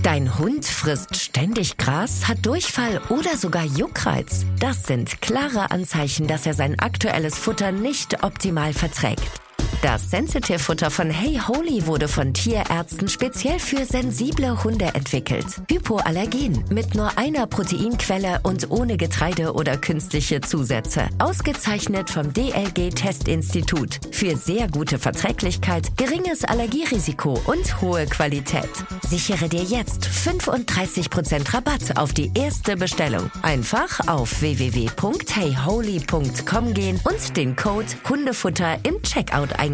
Dein Hund frisst ständig Gras, hat Durchfall oder sogar Juckreiz. Das sind klare Anzeichen, dass er sein aktuelles Futter nicht optimal verträgt. Das Sensitive-Futter von Hey Holy wurde von Tierärzten speziell für sensible Hunde entwickelt. Hypoallergen, mit nur einer Proteinquelle und ohne Getreide oder künstliche Zusätze. Ausgezeichnet vom DLG-Testinstitut. Für sehr gute Verträglichkeit, geringes Allergierisiko und hohe Qualität. Sichere dir jetzt 35% Rabatt auf die erste Bestellung. Einfach auf www.heyholy.com gehen und den Code Hundefutter im Checkout eingeben.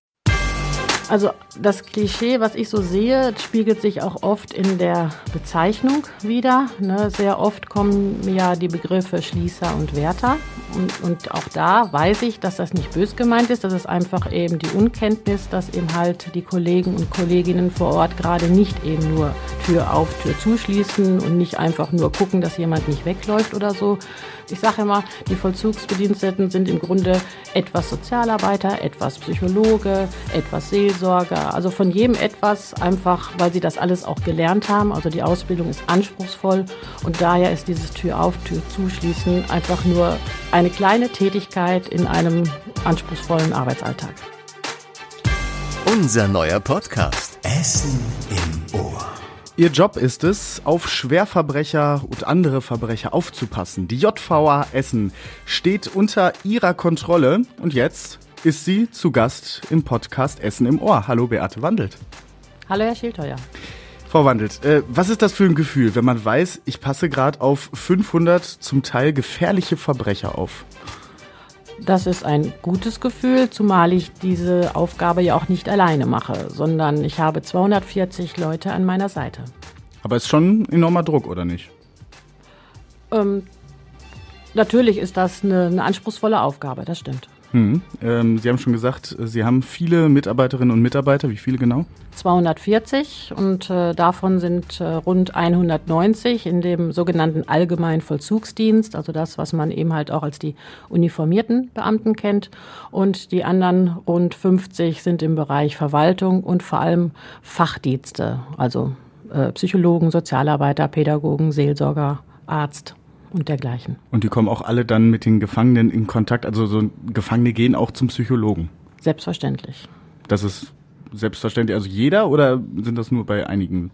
Also das Klischee, was ich so sehe, spiegelt sich auch oft in der Bezeichnung wider. Sehr oft kommen ja die Begriffe Schließer und Wärter. Und auch da weiß ich, dass das nicht bös gemeint ist. Das ist einfach eben die Unkenntnis, dass eben halt die Kollegen und Kolleginnen vor Ort gerade nicht eben nur Tür auf, Tür zuschließen und nicht einfach nur gucken, dass jemand nicht wegläuft oder so. Ich sage immer, die Vollzugsbediensteten sind im Grunde etwas Sozialarbeiter, etwas Psychologe, etwas Seelsorger. Also von jedem etwas, einfach weil sie das alles auch gelernt haben. Also die Ausbildung ist anspruchsvoll und daher ist dieses Tür auf, Tür zuschließen einfach nur eine kleine Tätigkeit in einem anspruchsvollen Arbeitsalltag. Unser neuer Podcast Essen im Ohr. Ihr Job ist es, auf Schwerverbrecher und andere Verbrecher aufzupassen. Die JVA Essen steht unter ihrer Kontrolle und jetzt ist sie zu Gast im Podcast Essen im Ohr. Hallo Beate Wandelt. Hallo Herr Schildheuer. Frau Wandelt, was ist das für ein Gefühl, wenn man weiß, ich passe gerade auf 500 zum Teil gefährliche Verbrecher auf? Das ist ein gutes Gefühl, zumal ich diese Aufgabe ja auch nicht alleine mache, sondern ich habe 240 Leute an meiner Seite. Aber ist schon ein enormer Druck, oder nicht? Natürlich ist das eine anspruchsvolle Aufgabe, das stimmt. Sie haben schon gesagt, Sie haben viele Mitarbeiterinnen und Mitarbeiter. Wie viele genau? 240 und davon sind rund 190 in dem sogenannten Allgemeinen Vollzugsdienst, also das, was man eben halt auch als die uniformierten Beamten kennt. Und die anderen rund 50 sind im Bereich Verwaltung und vor allem Fachdienste, also Psychologen, Sozialarbeiter, Pädagogen, Seelsorger, Arzt und dergleichen. Und die kommen auch alle dann mit den Gefangenen in Kontakt? Also so Gefangene gehen auch zum Psychologen? Selbstverständlich. Das ist selbstverständlich, also jeder oder sind das nur bei einigen?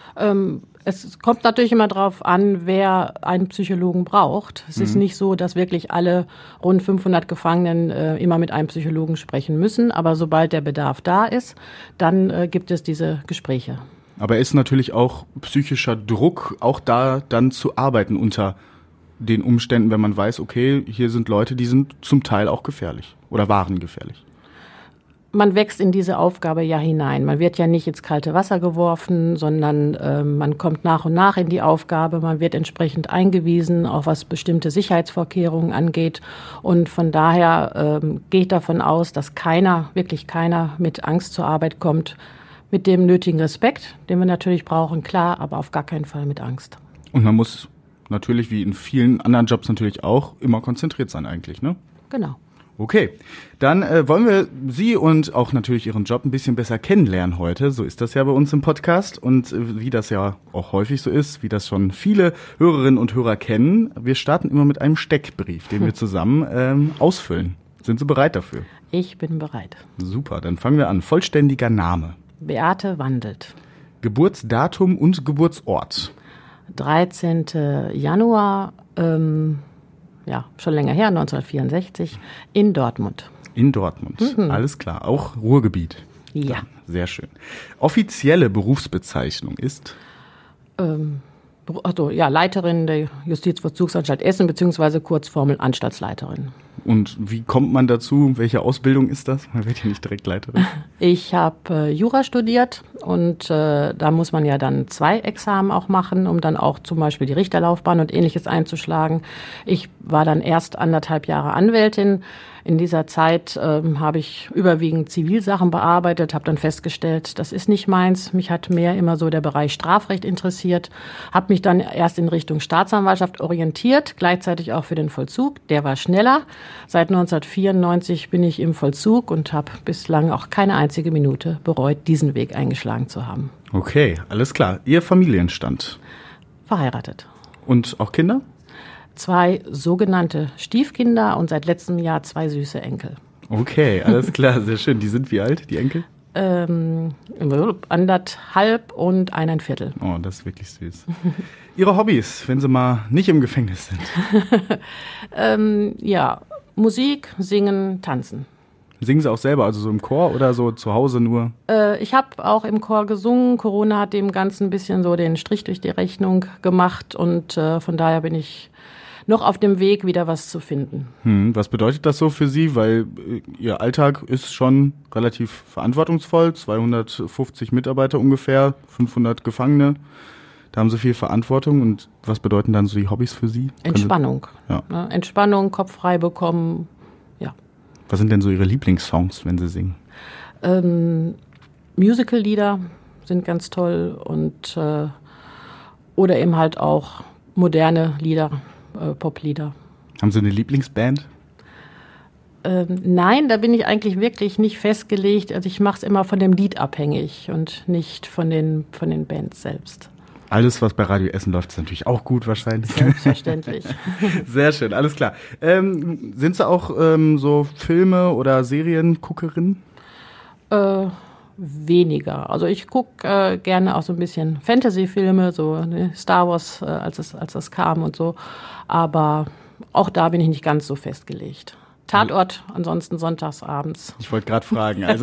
Es kommt natürlich immer darauf an, wer einen Psychologen braucht. Es ist nicht so, dass wirklich alle rund 500 Gefangenen immer mit einem Psychologen sprechen müssen. Aber sobald der Bedarf da ist, dann gibt es diese Gespräche. Aber ist natürlich auch psychischer Druck, auch da dann zu arbeiten unter den Umständen, wenn man weiß, okay, hier sind Leute, die sind zum Teil auch gefährlich oder waren gefährlich. Man wächst in diese Aufgabe ja hinein. Man wird ja nicht ins kalte Wasser geworfen, sondern man kommt nach und nach in die Aufgabe. Man wird entsprechend eingewiesen, auch was bestimmte Sicherheitsvorkehrungen angeht. Und von daher gehe ich davon aus, dass wirklich keiner mit Angst zur Arbeit kommt, mit dem nötigen Respekt, den wir natürlich brauchen, klar, aber auf gar keinen Fall mit Angst. Und man muss natürlich, wie in vielen anderen Jobs natürlich auch, immer konzentriert sein eigentlich, ne? Genau. Okay, dann wollen wir Sie und auch natürlich Ihren Job ein bisschen besser kennenlernen heute. So ist das ja bei uns im Podcast und wie das ja auch häufig so ist, wie das schon viele Hörerinnen und Hörer kennen. Wir starten immer mit einem Steckbrief, den wir zusammen ausfüllen. Sind Sie bereit dafür? Ich bin bereit. Super, dann fangen wir an. Vollständiger Name. Beate Wandelt. Geburtsdatum und Geburtsort. 13. Januar, schon länger her, 1964, in Dortmund. In Dortmund, alles klar. Auch Ruhrgebiet. Ja. Sehr schön. Offizielle Berufsbezeichnung ist? Leiterin der Justizvollzugsanstalt Essen, beziehungsweise Kurzformel Anstaltsleiterin. Und wie kommt man dazu? Welche Ausbildung ist das? Man wird ja nicht direkt Leiterin. Ich habe Jura studiert und da muss man ja dann 2 Examen auch machen, um dann auch zum Beispiel die Richterlaufbahn und Ähnliches einzuschlagen. Ich war dann erst 1,5 Jahre Anwältin. In dieser Zeit habe ich überwiegend Zivilsachen bearbeitet, habe dann festgestellt, das ist nicht meins. Mich hat mehr immer so der Bereich Strafrecht interessiert, habe mich dann erst in Richtung Staatsanwaltschaft orientiert, gleichzeitig auch für den Vollzug. Der war schneller. Seit 1994 bin ich im Vollzug und habe bislang auch keine einzige Minute bereut, diesen Weg eingeschlagen zu haben. Okay, alles klar. Ihr Familienstand? Verheiratet. Und auch Kinder? 2 sogenannte Stiefkinder und seit letztem Jahr 2 süße Enkel. Okay, alles klar, sehr schön. Die sind wie alt, die Enkel? 1,5 und 1,25. Oh, das ist wirklich süß. Ihre Hobbys, wenn Sie mal nicht im Gefängnis sind? Ja, Musik, Singen, Tanzen. Singen Sie auch selber, also so im Chor oder so zu Hause nur? Ich habe auch im Chor gesungen. Corona hat dem Ganzen ein bisschen so den Strich durch die Rechnung gemacht und von daher bin ich noch auf dem Weg, wieder was zu finden. Was bedeutet das so für Sie? Weil Ihr Alltag ist schon relativ verantwortungsvoll. 250 Mitarbeiter ungefähr, 500 Gefangene. Da haben Sie viel Verantwortung. Und was bedeuten dann so die Hobbys für Sie? Entspannung. Ja. Entspannung, Kopf frei bekommen, ja. Was sind denn so Ihre Lieblingssongs, wenn Sie singen? Musical-Lieder sind ganz toll und oder eben halt auch moderne Lieder, Poplieder. Haben Sie eine Lieblingsband? Nein, da bin ich eigentlich wirklich nicht festgelegt. Also ich mache es immer von dem Lied abhängig und nicht von den Bands selbst. Alles, was bei Radio Essen läuft, ist natürlich auch gut wahrscheinlich. Selbstverständlich. Sehr schön, alles klar. Sind Sie auch so Filme- oder Serienguckerin? Weniger. Also ich gucke gerne auch so ein bisschen Fantasy-Filme, so Star Wars, als es kam und so. Aber auch da bin ich nicht ganz so festgelegt. Tatort, ansonsten sonntags abends. Ich wollte gerade fragen, also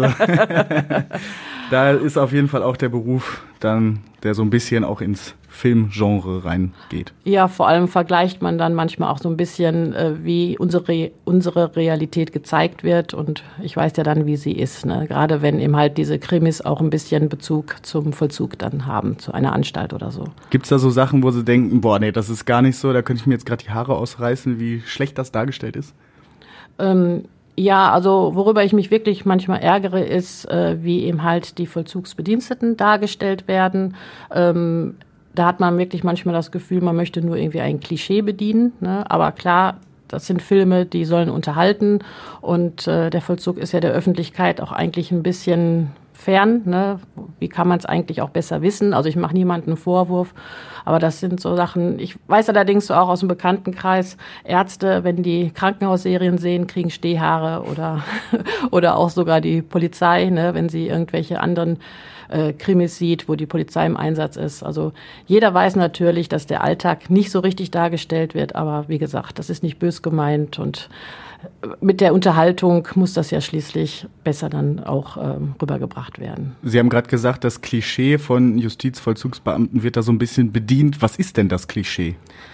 da ist auf jeden Fall auch der Beruf dann, der so ein bisschen auch ins Filmgenre reingeht. Ja, vor allem vergleicht man dann manchmal auch so ein bisschen, wie unsere Realität gezeigt wird und ich weiß ja dann, wie sie ist, ne? Gerade wenn eben halt diese Krimis auch ein bisschen Bezug zum Vollzug dann haben, zu einer Anstalt oder so. Gibt's da so Sachen, wo Sie denken, boah, nee, das ist gar nicht so, da könnte ich mir jetzt gerade die Haare ausreißen, wie schlecht das dargestellt ist? Ja, also worüber ich mich wirklich manchmal ärgere, ist, wie eben halt die Vollzugsbediensteten dargestellt werden. Da hat man wirklich manchmal das Gefühl, man möchte nur irgendwie ein Klischee bedienen, ne? Aber klar, das sind Filme, die sollen unterhalten und der Vollzug ist ja der Öffentlichkeit auch eigentlich ein bisschen fern, ne? Wie kann man es eigentlich auch besser wissen? Also ich mache niemandem einen Vorwurf, aber das sind so Sachen, ich weiß allerdings so auch aus dem Bekanntenkreis, Ärzte, wenn die Krankenhausserien sehen, kriegen Stehhaare oder auch sogar die Polizei, ne? Wenn sie irgendwelche anderen Krimis sieht, wo die Polizei im Einsatz ist. Also jeder weiß natürlich, dass der Alltag nicht so richtig dargestellt wird, aber wie gesagt, das ist nicht bös gemeint und mit der Unterhaltung muss das ja schließlich besser dann auch rübergebracht werden. Sie haben gerade gesagt, das Klischee von Justizvollzugsbeamten wird da so ein bisschen bedient. Was ist denn das Klischee?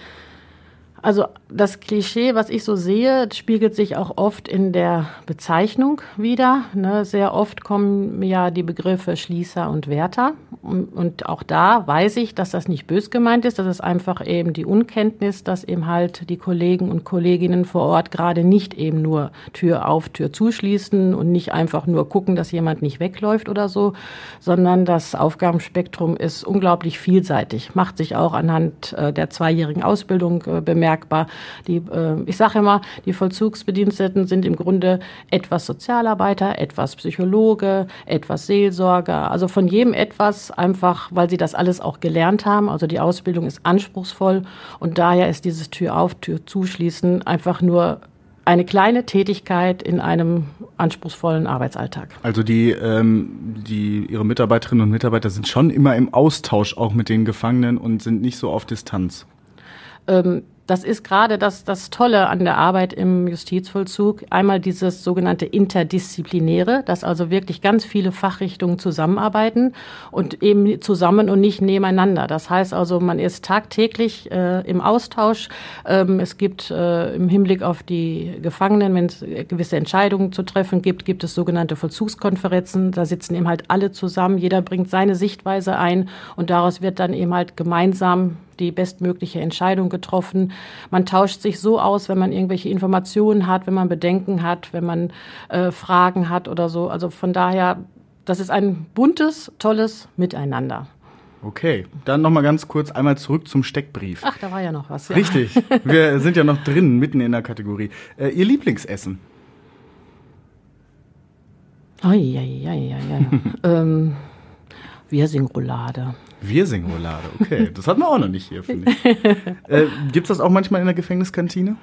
Also das Klischee, was ich so sehe, spiegelt sich auch oft in der Bezeichnung wider. Ne? Sehr oft kommen ja die Begriffe Schließer und Wärter. Und auch da weiß ich, dass das nicht bös gemeint ist. Das ist einfach eben die Unkenntnis, dass eben halt die Kollegen und Kolleginnen vor Ort gerade nicht eben nur Tür auf, Tür zuschließen und nicht einfach nur gucken, dass jemand nicht wegläuft oder so, sondern das Aufgabenspektrum ist unglaublich vielseitig. Macht sich auch anhand der 2-jährigen Ausbildung bemerkbar. Ich sage immer, die Vollzugsbediensteten sind im Grunde etwas Sozialarbeiter, etwas Psychologe, etwas Seelsorger. Also von jedem etwas, einfach weil sie das alles auch gelernt haben. Also die Ausbildung ist anspruchsvoll und daher ist dieses Tür auf, Tür zuschließen einfach nur eine kleine Tätigkeit in einem anspruchsvollen Arbeitsalltag. Also Ihre Mitarbeiterinnen und Mitarbeiter sind schon immer im Austausch auch mit den Gefangenen und sind nicht so auf Distanz. Das ist gerade das Tolle an der Arbeit im Justizvollzug. Einmal dieses sogenannte Interdisziplinäre, dass also wirklich ganz viele Fachrichtungen zusammenarbeiten und eben zusammen und nicht nebeneinander. Das heißt also, man ist tagtäglich im Austausch. Es gibt im Hinblick auf die Gefangenen, wenn es gewisse Entscheidungen zu treffen gibt es sogenannte Vollzugskonferenzen. Da sitzen eben halt alle zusammen. Jeder bringt seine Sichtweise ein und daraus wird dann eben halt gemeinsam die bestmögliche Entscheidung getroffen. Man tauscht sich so aus, wenn man irgendwelche Informationen hat, wenn man Bedenken hat, wenn man Fragen hat oder so. Also von daher, das ist ein buntes, tolles Miteinander. Okay, dann nochmal ganz kurz einmal zurück zum Steckbrief. Ach, da war ja noch was. Ja. Richtig, wir sind ja noch drin, mitten in der Kategorie. Ihr Lieblingsessen? Wirsingroulade. Wirsingroulade, okay. Das hatten wir auch noch nicht hier, finde ich. Gibt's das auch manchmal in der Gefängniskantine?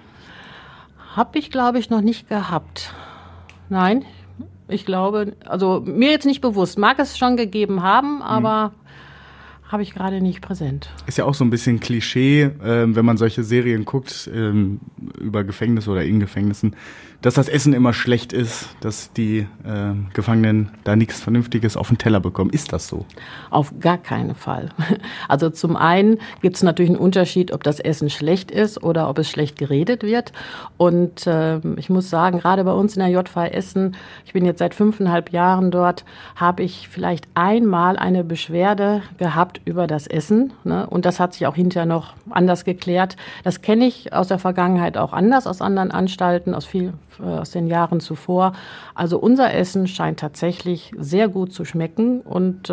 Hab ich, glaube ich, noch nicht gehabt. Nein, ich glaube, also mir jetzt nicht bewusst. Mag es schon gegeben haben, aber habe ich gerade nicht präsent. Ist ja auch so ein bisschen Klischee, wenn man solche Serien guckt, über Gefängnisse oder in Gefängnissen, dass das Essen immer schlecht ist, dass die Gefangenen da nichts Vernünftiges auf den Teller bekommen. Ist das so? Auf gar keinen Fall. Also zum einen gibt es natürlich einen Unterschied, ob das Essen schlecht ist oder ob es schlecht geredet wird. Und ich muss sagen, gerade bei uns in der JVA Essen, ich bin jetzt seit 5,5 Jahren dort, habe ich vielleicht einmal eine Beschwerde gehabt über das Essen. Ne? Und das hat sich auch hinterher noch anders geklärt. Das kenne ich aus der Vergangenheit auch anders, aus anderen Anstalten, aus den Jahren zuvor. Also unser Essen scheint tatsächlich sehr gut zu schmecken und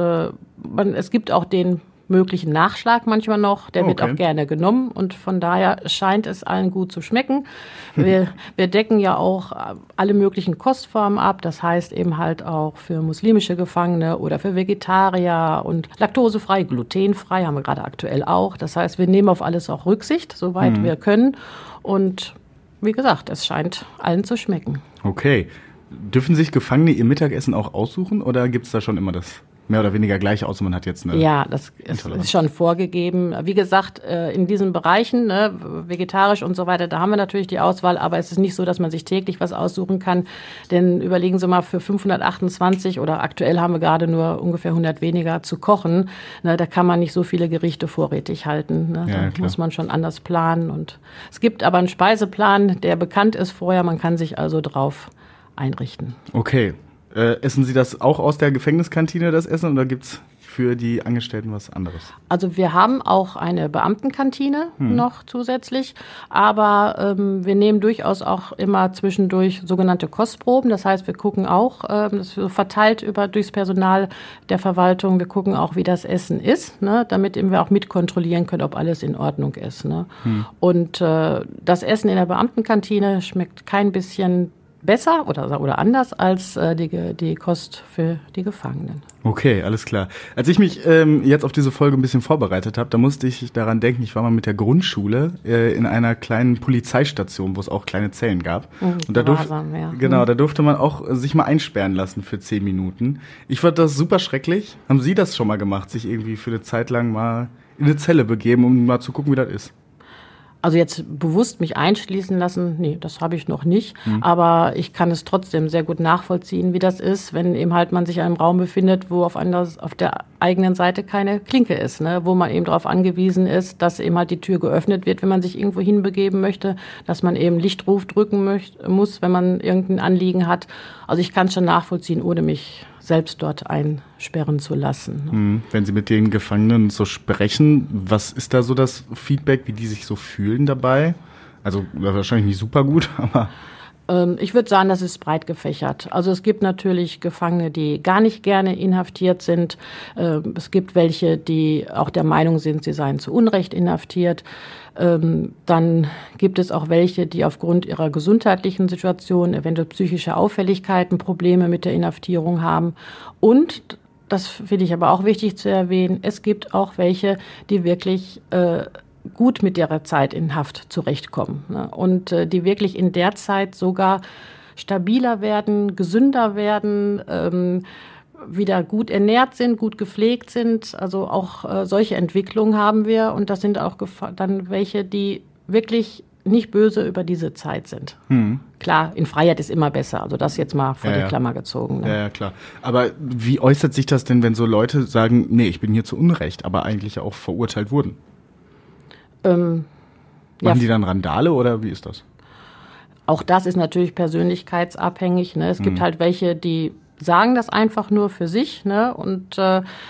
es gibt auch den möglichen Nachschlag manchmal noch, der wird auch gerne genommen und von daher scheint es allen gut zu schmecken. Wir decken ja auch alle möglichen Kostformen ab, das heißt eben halt auch für muslimische Gefangene oder für Vegetarier und laktosefrei, glutenfrei haben wir gerade aktuell auch. Das heißt, wir nehmen auf alles auch Rücksicht, soweit wir können und wie gesagt, es scheint allen zu schmecken. Okay. Dürfen sich Gefangene ihr Mittagessen auch aussuchen oder gibt es da schon immer das mehr oder weniger gleich aus und man hat jetzt eine... Ja, das ist schon vorgegeben. Wie gesagt, in diesen Bereichen, ne, vegetarisch und so weiter, da haben wir natürlich die Auswahl, aber es ist nicht so, dass man sich täglich was aussuchen kann. Denn überlegen Sie mal, für 528 oder aktuell haben wir gerade nur ungefähr 100 weniger zu kochen. Ne, da kann man nicht so viele Gerichte vorrätig halten. Ne, ja, da muss man schon anders planen. Und es gibt aber einen Speiseplan, der bekannt ist vorher. Man kann sich also drauf einrichten. Okay. Essen Sie das auch aus der Gefängniskantine, das Essen, oder gibt's für die Angestellten was anderes? Also wir haben auch eine Beamtenkantine noch zusätzlich, aber wir nehmen durchaus auch immer zwischendurch sogenannte Kostproben. Das heißt, wir gucken auch, das ist so verteilt durchs Personal der Verwaltung, wir gucken auch, wie das Essen ist, ne, damit eben wir auch mitkontrollieren können, ob alles in Ordnung ist. Ne. Und das Essen in der Beamtenkantine schmeckt kein bisschen besser oder anders als die Kost für die Gefangenen. Okay, alles klar. Als ich mich jetzt auf diese Folge ein bisschen vorbereitet habe, da musste ich daran denken, ich war mal mit der Grundschule in einer kleinen Polizeistation, wo es auch kleine Zellen gab. Und da da durfte man auch sich mal einsperren lassen für 10 Minuten. Ich fand das super schrecklich. Haben Sie das schon mal gemacht, sich irgendwie für eine Zeit lang mal in eine Zelle begeben, um mal zu gucken, wie das ist? Also jetzt bewusst mich einschließen lassen, nee, das habe ich noch nicht. Aber ich kann es trotzdem sehr gut nachvollziehen, wie das ist, wenn eben halt man sich in einem Raum befindet, wo auf der eigenen Seite keine Klinke ist, ne? Wo man eben darauf angewiesen ist, dass eben halt die Tür geöffnet wird, wenn man sich irgendwo hinbegeben möchte, dass man eben Lichtruf drücken muss, wenn man irgendein Anliegen hat. Also ich kann es schon nachvollziehen, ohne mich selbst dort einsperren zu lassen. Wenn Sie mit den Gefangenen so sprechen, was ist da so das Feedback, wie die sich so fühlen dabei? Also wahrscheinlich nicht super gut, aber... Ich würde sagen, das ist breit gefächert. Also es gibt natürlich Gefangene, die gar nicht gerne inhaftiert sind. Es gibt welche, die auch der Meinung sind, sie seien zu Unrecht inhaftiert. Dann gibt es auch welche, die aufgrund ihrer gesundheitlichen Situation, eventuell psychische Auffälligkeiten, Probleme mit der Inhaftierung haben. Und, das finde ich aber auch wichtig zu erwähnen, es gibt auch welche, die wirklich gut mit ihrer Zeit in Haft zurechtkommen, ne? Und die wirklich in der Zeit sogar stabiler werden, gesünder werden, wieder gut ernährt sind, gut gepflegt sind. Also auch solche Entwicklungen haben wir und das sind auch dann welche, die wirklich nicht böse über diese Zeit sind. Klar, in Freiheit ist immer besser, also das jetzt mal vor die Klammer gezogen. Ne? Ja, klar. Aber wie äußert sich das denn, wenn so Leute sagen, nee, ich bin hier zu Unrecht, aber eigentlich auch verurteilt wurden? Machen die dann Randale oder wie ist das? Auch das ist natürlich persönlichkeitsabhängig. Ne? Es gibt halt welche, die sagen das einfach nur für sich, ne, und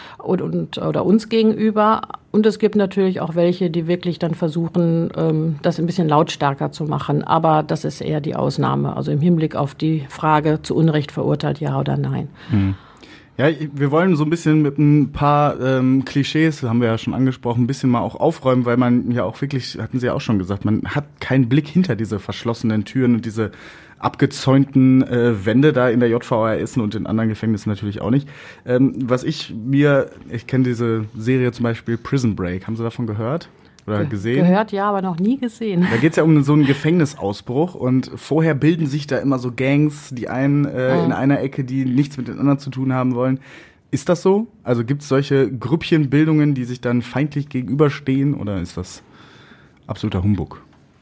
oder uns gegenüber. Und es gibt natürlich auch welche, die wirklich dann versuchen, das ein bisschen lautstarker zu machen. Aber das ist eher die Ausnahme. Also im Hinblick auf die Frage, zu Unrecht verurteilt, ja oder nein. Ja, wir wollen so ein bisschen mit ein paar Klischees, haben wir ja schon angesprochen, ein bisschen mal auch aufräumen, weil man ja auch wirklich, hatten Sie ja auch schon gesagt, man hat keinen Blick hinter diese verschlossenen Türen und diese abgezäunten Wände da in der JVA Essen und in anderen Gefängnissen natürlich auch nicht. Ich kenne diese Serie zum Beispiel Prison Break, haben Sie davon gehört? Oder gesehen? Gehört, ja, aber noch nie gesehen. Da geht's ja um so einen Gefängnisausbruch und vorher bilden sich da immer so Gangs, die einen in einer Ecke, die nichts mit den anderen zu tun haben wollen. Ist das so? Also gibt's solche Grüppchenbildungen, die sich dann feindlich gegenüberstehen oder ist das absoluter Humbug?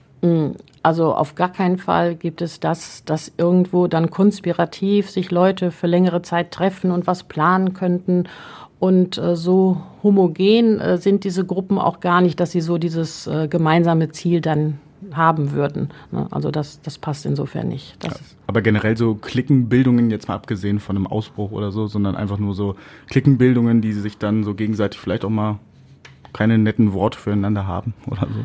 Also auf gar keinen Fall gibt es das, dass irgendwo dann konspirativ sich Leute für längere Zeit treffen und was planen könnten. Und so homogen sind diese Gruppen auch gar nicht, dass sie so dieses gemeinsame Ziel dann haben würden. Ne? Also das passt insofern nicht. Aber generell so Cliquenbildungen, jetzt mal abgesehen von einem Ausbruch oder so, sondern einfach nur so Cliquenbildungen, die sich dann so gegenseitig vielleicht auch mal keine netten Worte füreinander haben oder so?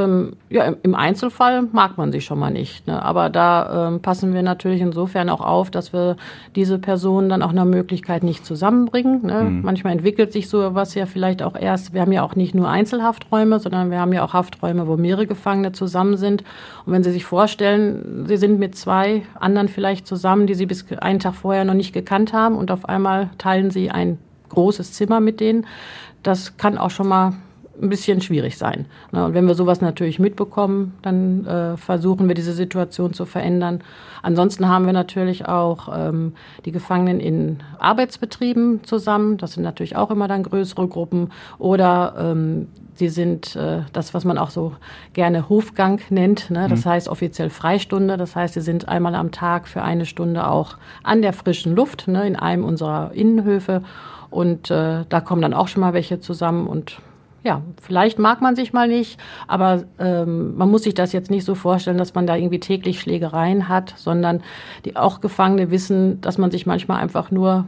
Ja, im Einzelfall mag man sich schon mal nicht. Ne? Aber da passen wir natürlich insofern auch auf, dass wir diese Personen dann auch nach Möglichkeit nicht zusammenbringen. Ne? Manchmal entwickelt sich so was ja vielleicht auch erst. Wir haben ja auch nicht nur Einzelhafträume, sondern wir haben ja auch Hafträume, wo mehrere Gefangene zusammen sind. Und wenn Sie sich vorstellen, Sie sind mit 2 anderen vielleicht zusammen, die Sie bis einen Tag vorher noch nicht gekannt haben und auf einmal teilen Sie ein großes Zimmer mit denen. Das kann auch schon mal ein bisschen schwierig sein. Und wenn wir sowas natürlich mitbekommen, dann versuchen wir diese Situation zu verändern. Ansonsten haben wir natürlich auch die Gefangenen in Arbeitsbetrieben zusammen. Das sind natürlich auch immer dann größere Gruppen. Oder die sind das, was man auch so gerne Hofgang nennt. Ne? Das heißt offiziell Freistunde. Das heißt, sie sind einmal am Tag für 1 Stunde auch an der frischen Luft, ne, in einem unserer Innenhöfe. Und da kommen dann auch schon mal welche zusammen und ja, vielleicht mag man sich mal nicht, aber man muss sich das jetzt nicht so vorstellen, dass man da irgendwie täglich Schlägereien hat, sondern die auch Gefangene wissen, dass man sich manchmal einfach nur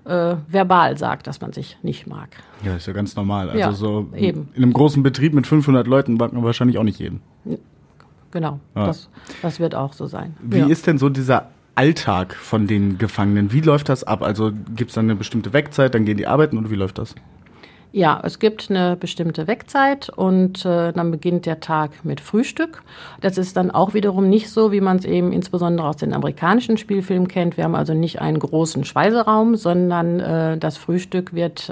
verbal sagt, dass man sich nicht mag. Ja, ist ja ganz normal. Also ja, so eben. In einem großen Betrieb mit 500 Leuten mag man wahrscheinlich auch nicht jeden. Genau, ja. Das wird auch so sein. Wie ist denn so dieser Alltag von den Gefangenen? Wie läuft das ab? Also gibt es dann eine bestimmte Wegzeit, dann gehen die arbeiten oder wie läuft das? Ja, es gibt eine bestimmte Wegzeit und dann beginnt der Tag mit Frühstück. Das ist dann auch wiederum nicht so, wie man es eben insbesondere aus den amerikanischen Spielfilmen kennt. Wir haben also nicht einen großen Speiseraum, sondern das Frühstück wird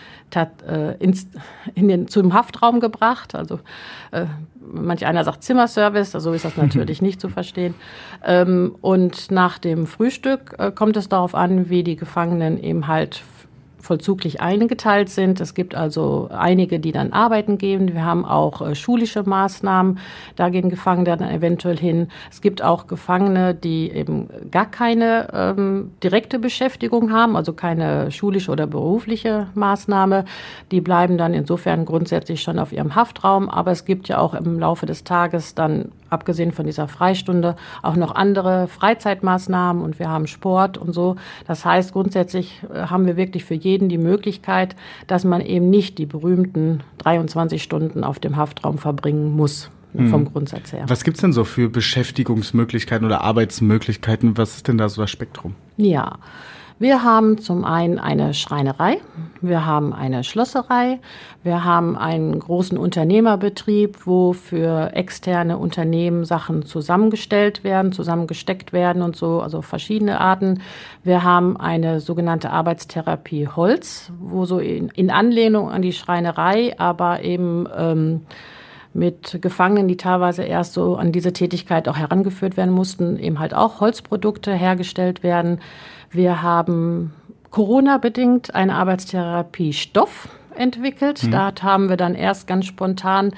zum Haftraum gebracht. Also manch einer sagt Zimmerservice, also so ist das natürlich nicht zu verstehen. Und nach dem Frühstück kommt es darauf an, wie die Gefangenen eben halt vollzuglich eingeteilt sind. Es gibt also einige, die dann arbeiten gehen. Wir haben auch schulische Maßnahmen. Da gehen Gefangene dann eventuell hin. Es gibt auch Gefangene, die eben gar keine direkte Beschäftigung haben, also keine schulische oder berufliche Maßnahme. Die bleiben dann insofern grundsätzlich schon auf ihrem Haftraum. Aber es gibt ja auch im Laufe des Tages dann, abgesehen von dieser Freistunde, auch noch andere Freizeitmaßnahmen und wir haben Sport und so. Das heißt, grundsätzlich haben wir wirklich für jeden die Möglichkeit, dass man eben nicht die berühmten 23 Stunden auf dem Haftraum verbringen muss, vom Grundsatz her. Was gibt's denn so für Beschäftigungsmöglichkeiten oder Arbeitsmöglichkeiten? Was ist denn da so das Spektrum? Ja, wir haben zum einen eine Schreinerei, wir haben eine Schlosserei, wir haben einen großen Unternehmerbetrieb, wo für externe Unternehmen Sachen zusammengesteckt werden und so, also verschiedene Arten. Wir haben eine sogenannte Arbeitstherapie Holz, wo so in Anlehnung an die Schreinerei, aber eben mit Gefangenen, die teilweise erst so an diese Tätigkeit auch herangeführt werden mussten, eben halt auch Holzprodukte hergestellt werden. Wir haben Corona-bedingt eine Arbeitstherapie Stoff entwickelt. Da haben wir dann erst ganz spontan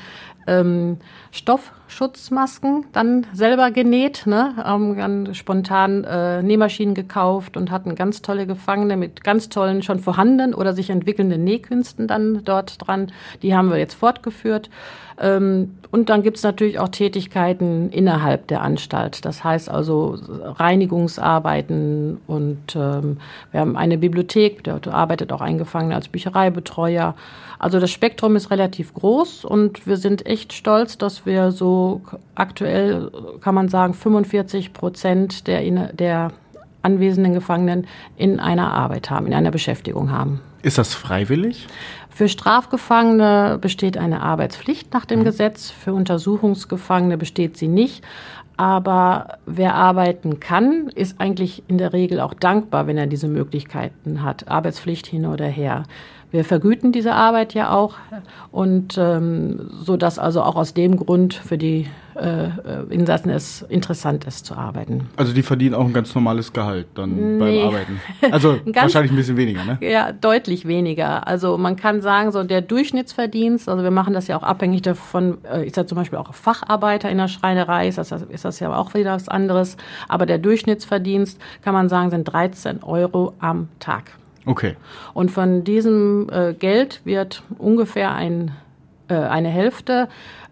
Stoffschutzmasken dann selber genäht, ne? Haben dann spontan Nähmaschinen gekauft und hatten ganz tolle Gefangene mit ganz tollen schon vorhandenen oder sich entwickelnden Nähkünsten dann dort dran. Die haben wir jetzt fortgeführt. Und dann gibt's natürlich auch Tätigkeiten innerhalb der Anstalt. Das heißt also Reinigungsarbeiten und wir haben eine Bibliothek, dort arbeitet auch ein Gefangener als Büchereibetreuer. Also das Spektrum ist relativ groß und wir sind echt stolz, dass wir so aktuell, kann man sagen, 45% der anwesenden Gefangenen in einer Arbeit haben, in einer Beschäftigung haben. Ist das freiwillig? Für Strafgefangene besteht eine Arbeitspflicht nach dem Gesetz, für Untersuchungsgefangene besteht sie nicht. Aber wer arbeiten kann, ist eigentlich in der Regel auch dankbar, wenn er diese Möglichkeiten hat, Arbeitspflicht hin oder her. Wir vergüten diese Arbeit ja auch und so dass also auch aus dem Grund für die Insassen es interessant ist zu arbeiten. Also die verdienen auch ein ganz normales Gehalt dann beim Arbeiten. Also wahrscheinlich ein bisschen weniger, ne? Ja, deutlich weniger. Also man kann sagen, so der Durchschnittsverdienst, also wir machen das ja auch abhängig davon, ist ja zum Beispiel auch Facharbeiter in der Schreinerei, ist das ja auch wieder was anderes. Aber der Durchschnittsverdienst, kann man sagen, sind 13 Euro am Tag. Okay. Und von diesem Geld wird ungefähr eine Hälfte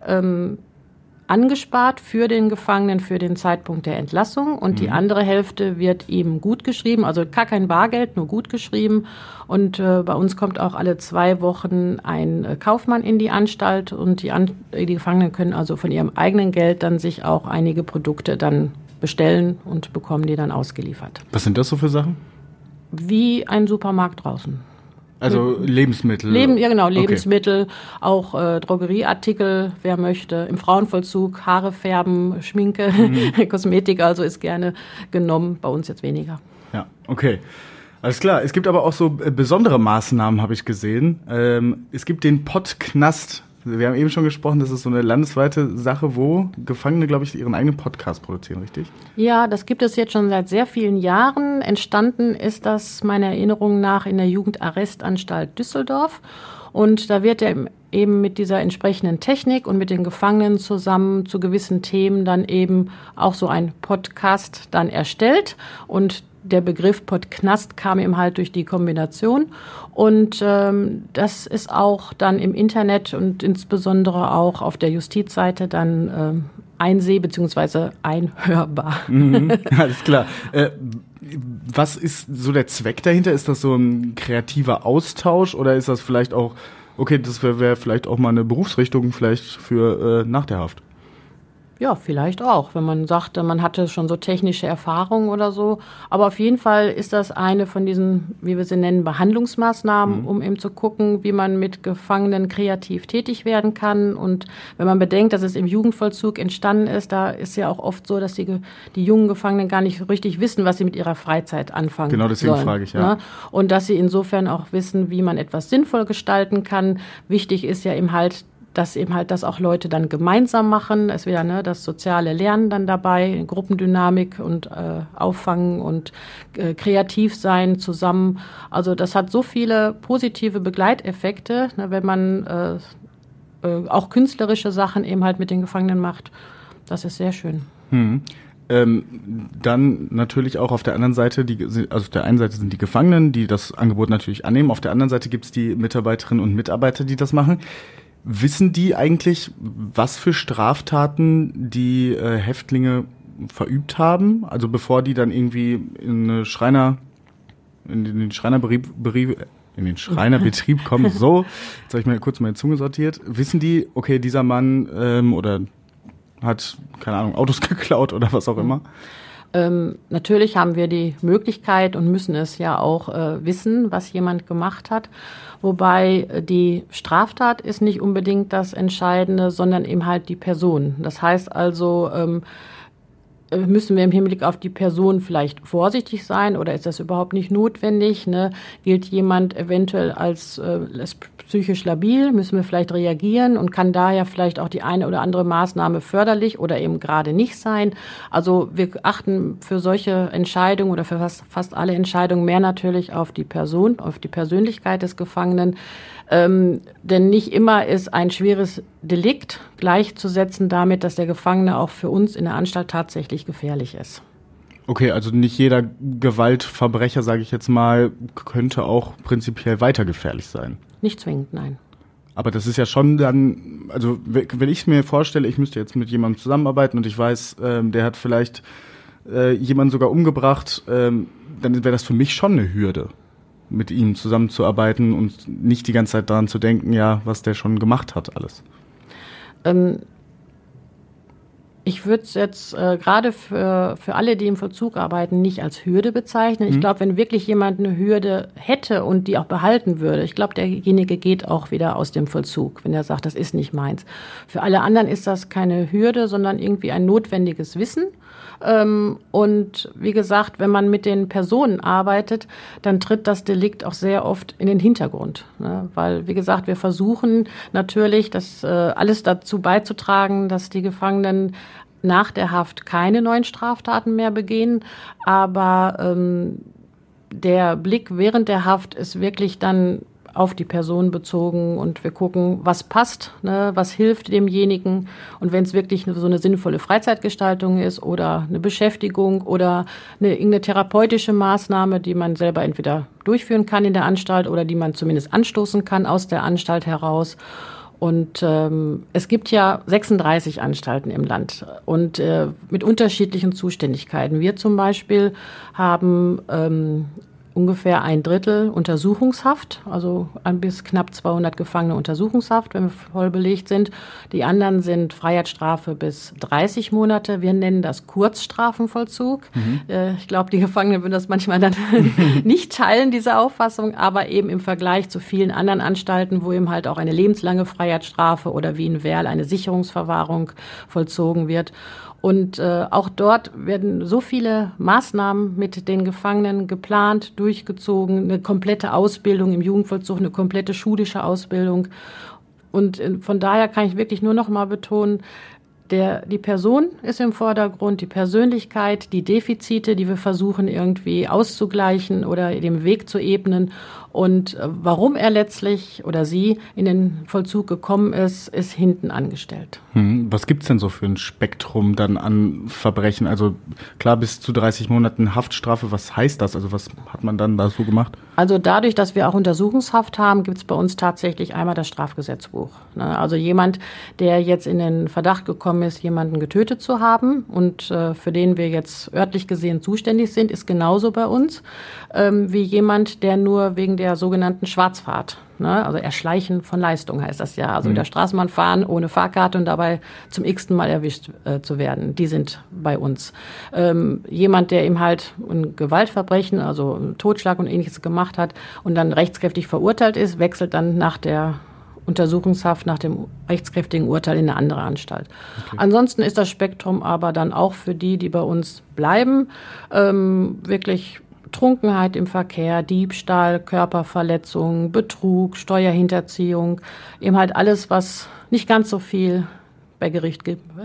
angespart für den Gefangenen für den Zeitpunkt der Entlassung und die andere Hälfte wird ihm gutgeschrieben, also gar kein Bargeld, nur gutgeschrieben. Und bei uns kommt auch alle 2 Wochen ein Kaufmann in die Anstalt und die Gefangenen können also von ihrem eigenen Geld dann sich auch einige Produkte dann bestellen und bekommen die dann ausgeliefert. Was sind das so für Sachen? Wie ein Supermarkt draußen. Also Lebensmittel? Ja genau, Lebensmittel, okay. Auch Drogerieartikel, wer möchte. Im Frauenvollzug, Haare färben, Schminke, Kosmetik, also ist gerne genommen, bei uns jetzt weniger. Ja, okay. Alles klar. Es gibt aber auch so besondere Maßnahmen, habe ich gesehen. Es gibt den Podknast. Wir haben eben schon gesprochen, das ist so eine landesweite Sache, wo Gefangene, glaube ich, ihren eigenen Podcast produzieren, richtig? Ja, das gibt es jetzt schon seit sehr vielen Jahren. Entstanden ist das meiner Erinnerung nach in der Jugendarrestanstalt Düsseldorf. Und da wird eben mit dieser entsprechenden Technik und mit den Gefangenen zusammen zu gewissen Themen dann eben auch so ein Podcast dann erstellt. Und der Begriff Podknast kam eben halt durch die Kombination und das ist auch dann im Internet und insbesondere auch auf der Justizseite dann bzw. einhörbar. Alles klar. Was ist so der Zweck dahinter? Ist das so ein kreativer Austausch oder ist das vielleicht auch, okay, das wäre vielleicht auch mal eine Berufsrichtung vielleicht für nach der Haft? Ja, vielleicht auch, wenn man sagt, man hatte schon so technische Erfahrungen oder so. Aber auf jeden Fall ist das eine von diesen, wie wir sie nennen, Behandlungsmaßnahmen, um eben zu gucken, wie man mit Gefangenen kreativ tätig werden kann. Und wenn man bedenkt, dass es im Jugendvollzug entstanden ist, da ist ja auch oft so, dass die jungen Gefangenen gar nicht richtig wissen, was sie mit ihrer Freizeit anfangen sollen. Genau, deswegen frage ich, ja. Ne? Und dass sie insofern auch wissen, wie man etwas sinnvoll gestalten kann. Wichtig ist ja eben halt, dass eben halt das auch Leute dann gemeinsam machen. Es wäre das soziale Lernen dann dabei, Gruppendynamik und Auffangen und kreativ sein zusammen. Also das hat so viele positive Begleiteffekte, wenn man auch künstlerische Sachen eben halt mit den Gefangenen macht. Das ist sehr schön. Dann natürlich auch auf der anderen Seite, auf der einen Seite sind die Gefangenen, die das Angebot natürlich annehmen. Auf der anderen Seite gibt es die Mitarbeiterinnen und Mitarbeiter, die das machen. Wissen die eigentlich, was für Straftaten die Häftlinge verübt haben? Also bevor die dann irgendwie in den Schreinerbetrieb kommen, so, jetzt habe ich mir kurz meine Zunge sortiert, wissen die, okay, dieser Mann oder hat, keine Ahnung, Autos geklaut oder was auch immer? Natürlich haben wir die Möglichkeit und müssen es ja auch wissen, was jemand gemacht hat. Wobei die Straftat ist nicht unbedingt das Entscheidende, sondern eben halt die Person. Das heißt also, müssen wir im Hinblick auf die Person vielleicht vorsichtig sein oder ist das überhaupt nicht notwendig? Ne? Gilt jemand eventuell als psychisch labil, müssen wir vielleicht reagieren und kann daher vielleicht auch die eine oder andere Maßnahme förderlich oder eben gerade nicht sein. Also wir achten für solche Entscheidungen oder für fast alle Entscheidungen mehr natürlich auf die Person, auf die Persönlichkeit des Gefangenen. Denn nicht immer ist ein schweres Delikt gleichzusetzen damit, dass der Gefangene auch für uns in der Anstalt tatsächlich gefährlich ist. Okay, also nicht jeder Gewaltverbrecher, sage ich jetzt mal, könnte auch prinzipiell weiter gefährlich sein. Nicht zwingend, nein. Aber das ist ja schon dann, also wenn ich mir vorstelle, ich müsste jetzt mit jemandem zusammenarbeiten und ich weiß, der hat vielleicht jemanden sogar umgebracht, dann wäre das für mich schon eine Hürde, mit ihm zusammenzuarbeiten und nicht die ganze Zeit daran zu denken, ja, was der schon gemacht hat, alles. Ich würde es jetzt gerade für alle, die im Vollzug arbeiten, nicht als Hürde bezeichnen. Ich glaube, wenn wirklich jemand eine Hürde hätte und die auch behalten würde, ich glaube, derjenige geht auch wieder aus dem Vollzug, wenn er sagt, das ist nicht meins. Für alle anderen ist das keine Hürde, sondern irgendwie ein notwendiges Wissen. Und wie gesagt, wenn man mit den Personen arbeitet, dann tritt das Delikt auch sehr oft in den Hintergrund. Ne? Weil, wie gesagt, wir versuchen natürlich, das alles dazu beizutragen, dass die Gefangenen nach der Haft keine neuen Straftaten mehr begehen. Aber der Blick während der Haft ist wirklich dann auf die Person bezogen und wir gucken, was passt, ne, was hilft demjenigen. Und wenn es wirklich so eine sinnvolle Freizeitgestaltung ist oder eine Beschäftigung oder irgendeine therapeutische Maßnahme, die man selber entweder durchführen kann in der Anstalt oder die man zumindest anstoßen kann aus der Anstalt heraus. Und es gibt ja 36 Anstalten im Land und mit unterschiedlichen Zuständigkeiten. Wir zum Beispiel haben ungefähr 1/3 Untersuchungshaft, also bis knapp 200 Gefangene Untersuchungshaft, wenn wir voll belegt sind. Die anderen sind Freiheitsstrafe bis 30 Monate. Wir nennen das Kurzstrafenvollzug. Ich glaube, die Gefangenen würden das manchmal dann nicht teilen, diese Auffassung, aber eben im Vergleich zu vielen anderen Anstalten, wo eben halt auch eine lebenslange Freiheitsstrafe oder wie in Werl eine Sicherungsverwahrung vollzogen wird. Und auch dort werden so viele Maßnahmen mit den Gefangenen geplant, durchgezogen, eine komplette Ausbildung im Jugendvollzug, eine komplette schulische Ausbildung. Und von daher kann ich wirklich nur noch mal betonen, die Person ist im Vordergrund, die Persönlichkeit, die Defizite, die wir versuchen irgendwie auszugleichen oder dem Weg zu ebnen. Und warum er letztlich oder sie in den Vollzug gekommen ist, ist hinten angestellt. Was gibt's denn so für ein Spektrum dann an Verbrechen? Also klar, bis zu 30 Monaten Haftstrafe, was heißt das? Also was hat man dann da so gemacht? Also dadurch, dass wir auch Untersuchungshaft haben, gibt's bei uns tatsächlich einmal das Strafgesetzbuch. Also jemand, der jetzt in den Verdacht gekommen ist, jemanden getötet zu haben und für den wir jetzt örtlich gesehen zuständig sind, ist genauso bei uns wie jemand, der nur wegen der sogenannten Schwarzfahrt, also Erschleichen von Leistung heißt das ja, also in der Straßenbahn fahren ohne Fahrkarte und dabei zum x-ten Mal erwischt zu werden, die sind bei uns. Jemand, der eben halt ein Gewaltverbrechen, also Totschlag und Ähnliches gemacht hat und dann rechtskräftig verurteilt ist, wechselt dann nach der Untersuchungshaft nach dem rechtskräftigen Urteil in eine andere Anstalt. Okay. Ansonsten ist das Spektrum aber dann auch für die bei uns bleiben, wirklich Trunkenheit im Verkehr, Diebstahl, Körperverletzung, Betrug, Steuerhinterziehung, eben halt alles, was nicht ganz so viel bei Gericht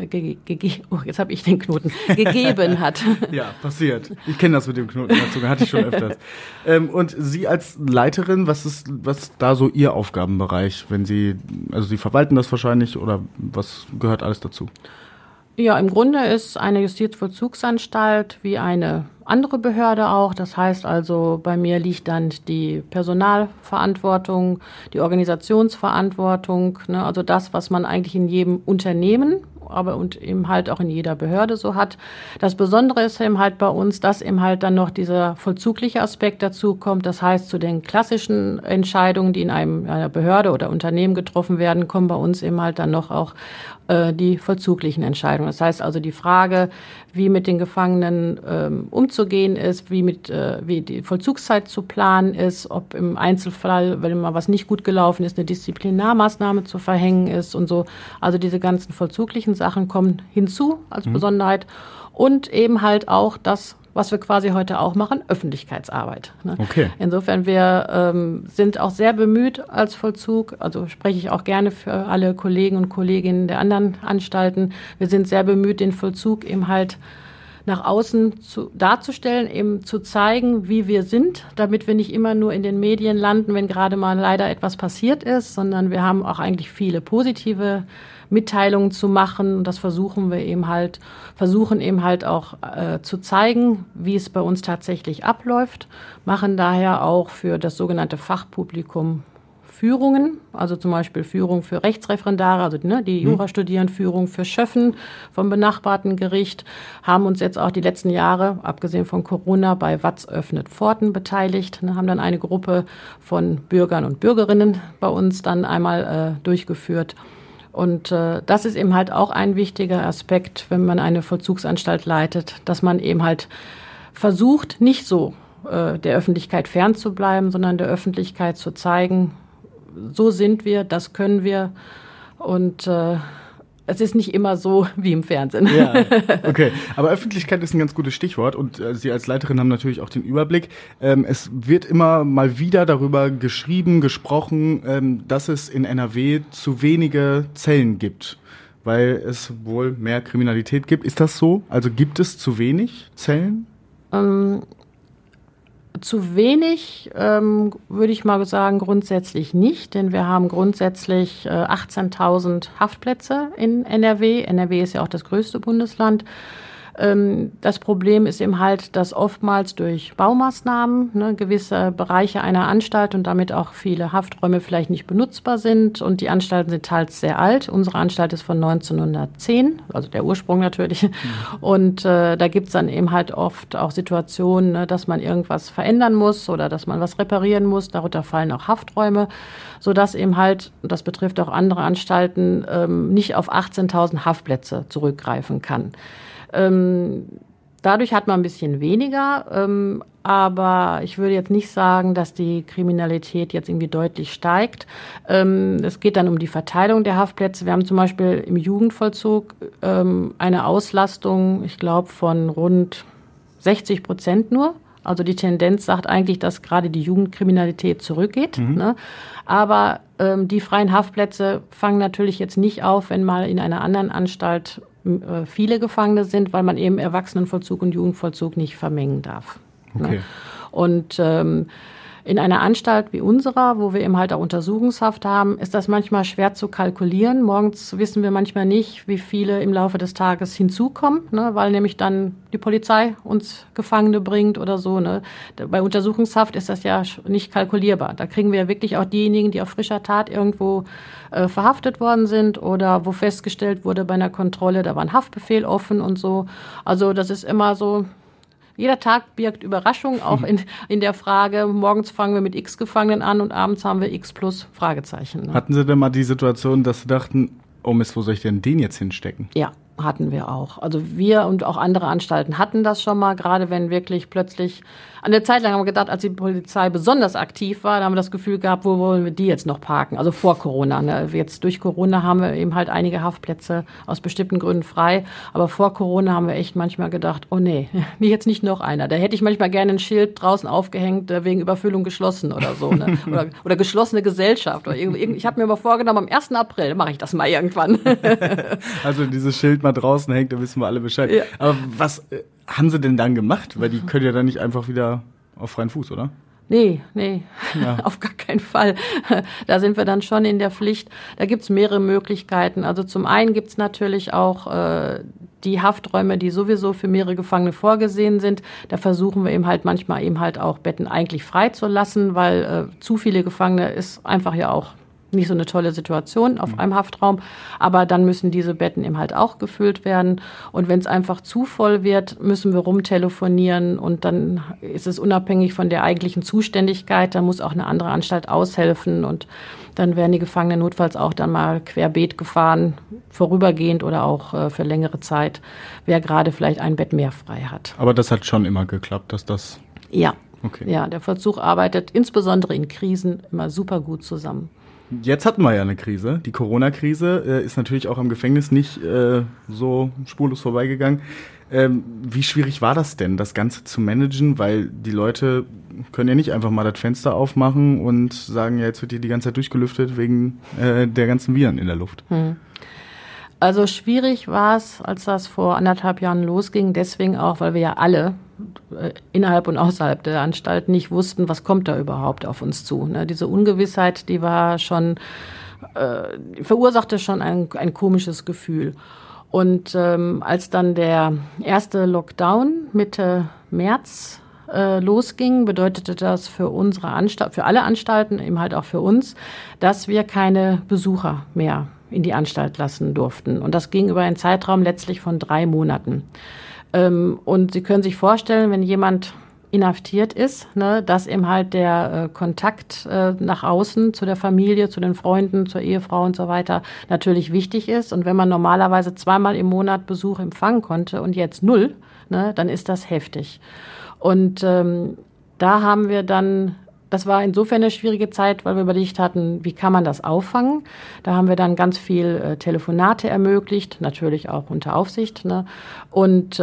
jetzt habe ich den Knoten, gegeben hat. Ja, passiert. Ich kenne das mit dem Knotenherzog, hatte ich schon öfters. Und Sie als Leiterin, was ist da so Ihr Aufgabenbereich, wenn Sie verwalten das wahrscheinlich oder was gehört alles dazu? Ja, im Grunde ist eine Justizvollzugsanstalt wie eine andere Behörde auch. Das heißt also, bei mir liegt dann die Personalverantwortung, die Organisationsverantwortung, also das, was man eigentlich in jedem Unternehmen, aber und eben halt auch in jeder Behörde so hat. Das Besondere ist eben halt bei uns, dass eben halt dann noch dieser vollzugliche Aspekt dazu kommt. Das heißt, zu den klassischen Entscheidungen, die in einer Behörde oder Unternehmen getroffen werden, kommen bei uns eben halt dann noch auch die vollzuglichen Entscheidungen. Das heißt also die Frage, wie mit den Gefangenen umzugehen ist, wie die Vollzugszeit zu planen ist, ob im Einzelfall, wenn mal was nicht gut gelaufen ist, eine Disziplinarmaßnahme zu verhängen ist und so. Also diese ganzen vollzuglichen Sachen kommen hinzu als Besonderheit und eben halt auch das, was wir quasi heute auch machen, Öffentlichkeitsarbeit. Okay. Insofern, wir sind auch sehr bemüht als Vollzug, also spreche ich auch gerne für alle Kollegen und Kolleginnen der anderen Anstalten, wir sind sehr bemüht, den Vollzug eben halt nach außen darzustellen, eben zu zeigen, wie wir sind, damit wir nicht immer nur in den Medien landen, wenn gerade mal leider etwas passiert ist, sondern wir haben auch eigentlich viele positive Mitteilungen zu machen. Das versuchen eben halt auch zu zeigen, wie es bei uns tatsächlich abläuft, machen daher auch für das sogenannte Fachpublikum Führungen, also zum Beispiel Führung für Rechtsreferendare, also die Jura studieren, Führung für Schöffen vom benachbarten Gericht, haben uns jetzt auch die letzten Jahre, abgesehen von Corona, bei Watz öffnet Pforten beteiligt, haben dann eine Gruppe von Bürgern und Bürgerinnen bei uns dann einmal durchgeführt. Und das ist eben halt auch ein wichtiger Aspekt, wenn man eine Vollzugsanstalt leitet, dass man eben halt versucht, nicht so der Öffentlichkeit fernzubleiben, sondern der Öffentlichkeit zu zeigen, so sind wir, das können wir und es ist nicht immer so wie im Fernsehen. Ja, okay. Aber Öffentlichkeit ist ein ganz gutes Stichwort und Sie als Leiterin haben natürlich auch den Überblick. Es wird immer mal wieder darüber gesprochen, dass es in NRW zu wenige Zellen gibt, weil es wohl mehr Kriminalität gibt. Ist das so? Also gibt es zu wenig Zellen? Zu wenig würde ich mal sagen, grundsätzlich nicht, denn wir haben grundsätzlich 18.000 Haftplätze in NRW. NRW ist ja auch das größte Bundesland. Das Problem ist eben halt, dass oftmals durch Baumaßnahmen gewisse Bereiche einer Anstalt und damit auch viele Hafträume vielleicht nicht benutzbar sind. Und die Anstalten sind teils sehr alt. Unsere Anstalt ist von 1910, also der Ursprung natürlich. Und da gibt's dann eben halt oft auch Situationen, dass man irgendwas verändern muss oder dass man was reparieren muss. Darunter fallen auch Hafträume, sodass eben halt, und das betrifft auch andere Anstalten, nicht auf 18.000 Haftplätze zurückgreifen kann. Dadurch hat man ein bisschen weniger, aber ich würde jetzt nicht sagen, dass die Kriminalität jetzt irgendwie deutlich steigt. Es geht dann um die Verteilung der Haftplätze. Wir haben zum Beispiel im Jugendvollzug eine Auslastung, ich glaube, von rund 60% nur. Also die Tendenz sagt eigentlich, dass gerade die Jugendkriminalität zurückgeht. Ne? Aber die freien Haftplätze fangen natürlich jetzt nicht auf, wenn mal in einer anderen Anstalt viele Gefangene sind, weil man eben Erwachsenenvollzug und Jugendvollzug nicht vermengen darf. Okay. Ne? Und in einer Anstalt wie unserer, wo wir eben halt auch Untersuchungshaft haben, ist das manchmal schwer zu kalkulieren. Morgens wissen wir manchmal nicht, wie viele im Laufe des Tages hinzukommen, ne, weil nämlich dann die Polizei uns Gefangene bringt oder so. Ne. Bei Untersuchungshaft ist das ja nicht kalkulierbar. Da kriegen wir ja wirklich auch diejenigen, die auf frischer Tat irgendwo verhaftet worden sind oder wo festgestellt wurde bei einer Kontrolle, da war ein Haftbefehl offen und so. Also das ist immer so. Jeder Tag birgt Überraschungen, auch in der Frage, morgens fangen wir mit X Gefangenen an und abends haben wir X plus Fragezeichen. Ne? Hatten Sie denn mal die Situation, dass Sie dachten, oh Mist, wo soll ich denn den jetzt hinstecken? Ja, hatten wir auch. Also wir und auch andere Anstalten hatten das schon mal, gerade wenn wirklich plötzlich, eine Zeit lang haben wir gedacht, als die Polizei besonders aktiv war, da haben wir das Gefühl gehabt, wo wollen wir die jetzt noch parken? Also vor Corona. Ne? Jetzt durch Corona haben wir eben halt einige Haftplätze aus bestimmten Gründen frei, aber vor Corona haben wir echt manchmal gedacht, oh nee, jetzt nicht noch einer. Da hätte ich manchmal gerne ein Schild draußen aufgehängt, wegen Überfüllung geschlossen oder so. Ne? Oder geschlossene Gesellschaft. Oder ich habe mir mal vorgenommen, am 1. April mache ich das mal irgendwann. Also dieses Schild mal draußen hängt, da wissen wir alle Bescheid. Ja. Aber was haben Sie denn dann gemacht? Weil die können ja dann nicht einfach wieder auf freien Fuß, oder? Nee, ja. Auf gar keinen Fall. Da sind wir dann schon in der Pflicht. Da gibt's mehrere Möglichkeiten. Also zum einen gibt's natürlich auch die Hafträume, die sowieso für mehrere Gefangene vorgesehen sind. Da versuchen wir eben halt manchmal eben halt auch Betten eigentlich frei zu lassen, weil zu viele Gefangene ist einfach ja auch nicht so eine tolle Situation auf einem Haftraum, aber dann müssen diese Betten eben halt auch gefüllt werden und wenn es einfach zu voll wird, müssen wir rumtelefonieren und dann ist es unabhängig von der eigentlichen Zuständigkeit, da muss auch eine andere Anstalt aushelfen und dann werden die Gefangenen notfalls auch dann mal querbeet gefahren, vorübergehend oder auch für längere Zeit, wer gerade vielleicht ein Bett mehr frei hat. Aber das hat schon immer geklappt, dass das... Ja, okay. Ja, der Vollzug arbeitet insbesondere in Krisen immer super gut zusammen. Jetzt hatten wir ja eine Krise. Die Corona-Krise ist natürlich auch am Gefängnis nicht so spurlos vorbeigegangen. Wie schwierig war das denn, das Ganze zu managen? Weil die Leute können ja nicht einfach mal das Fenster aufmachen und sagen, ja, jetzt wird hier die ganze Zeit durchgelüftet wegen der ganzen Viren in der Luft. Also schwierig war es, als das vor 1,5 Jahren losging, deswegen auch, weil wir ja alle innerhalb und außerhalb der Anstalt nicht wussten, was kommt da überhaupt auf uns zu. Ne? Diese Ungewissheit, die war schon, verursachte schon ein komisches Gefühl. Und als dann der erste Lockdown Mitte März losging, bedeutete das für unsere Anstalt, für alle Anstalten, eben halt auch für uns, dass wir keine Besucher mehr in die Anstalt lassen durften. Und das ging über einen Zeitraum letztlich von 3 Monaten. Und Sie können sich vorstellen, wenn jemand inhaftiert ist, ne, dass eben halt der Kontakt nach außen zu der Familie, zu den Freunden, zur Ehefrau und so weiter natürlich wichtig ist. Und wenn man normalerweise 2-mal im Monat Besuch empfangen konnte und jetzt 0, ne, dann ist das heftig. Und da haben wir dann, das war insofern eine schwierige Zeit, weil wir überlegt hatten, wie kann man das auffangen. Da haben wir dann ganz viel Telefonate ermöglicht, natürlich auch unter Aufsicht. Ne? Und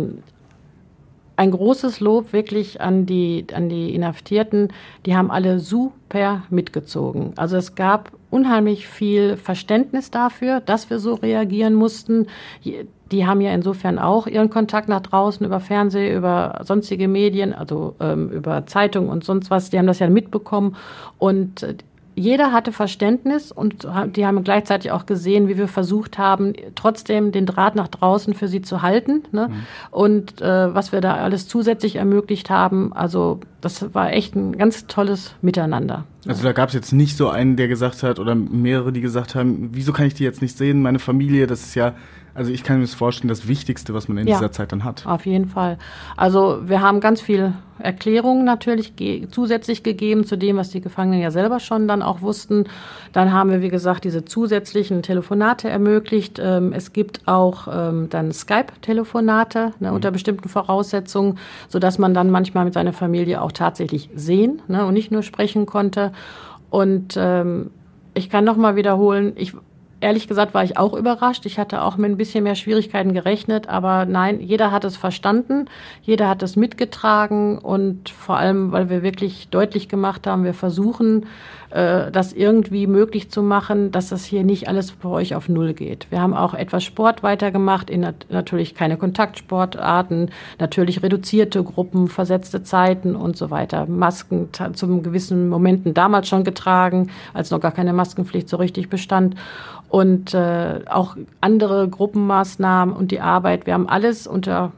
ein großes Lob wirklich an die Inhaftierten, die haben alle super mitgezogen. Also es gab unheimlich viel Verständnis dafür, dass wir so reagieren mussten. Die haben ja insofern auch ihren Kontakt nach draußen über Fernsehen, über sonstige Medien, also über Zeitungen und sonst was. Die haben das ja mitbekommen und jeder hatte Verständnis und die haben gleichzeitig auch gesehen, wie wir versucht haben, trotzdem den Draht nach draußen für sie zu halten. Ne? Und was wir da alles zusätzlich ermöglicht haben, also das war echt ein ganz tolles Miteinander. Also da gab es jetzt nicht so einen, der gesagt hat, oder mehrere, die gesagt haben, wieso kann ich die jetzt nicht sehen, meine Familie, das ist ja... Also ich kann mir das vorstellen, das Wichtigste, was man in dieser Zeit dann hat. Auf jeden Fall. Also wir haben ganz viel Erklärungen natürlich zusätzlich gegeben zu dem, was die Gefangenen ja selber schon dann auch wussten. Dann haben wir, wie gesagt, diese zusätzlichen Telefonate ermöglicht. Es gibt auch dann Skype-Telefonate unter bestimmten Voraussetzungen, sodass man dann manchmal mit seiner Familie auch tatsächlich sehen und nicht nur sprechen konnte. Und ich kann noch mal wiederholen, ehrlich gesagt war ich auch überrascht. Ich hatte auch mit ein bisschen mehr Schwierigkeiten gerechnet, aber nein, jeder hat es verstanden, jeder hat es mitgetragen und vor allem, weil wir wirklich deutlich gemacht haben, wir versuchen, das irgendwie möglich zu machen, dass das hier nicht alles bei euch auf Null geht. Wir haben auch etwas Sport weitergemacht, natürlich keine Kontaktsportarten, natürlich reduzierte Gruppen, versetzte Zeiten und so weiter. Masken zum gewissen Momenten damals schon getragen, als noch gar keine Maskenpflicht so richtig bestand. Und auch andere Gruppenmaßnahmen und die Arbeit. Wir haben alles unter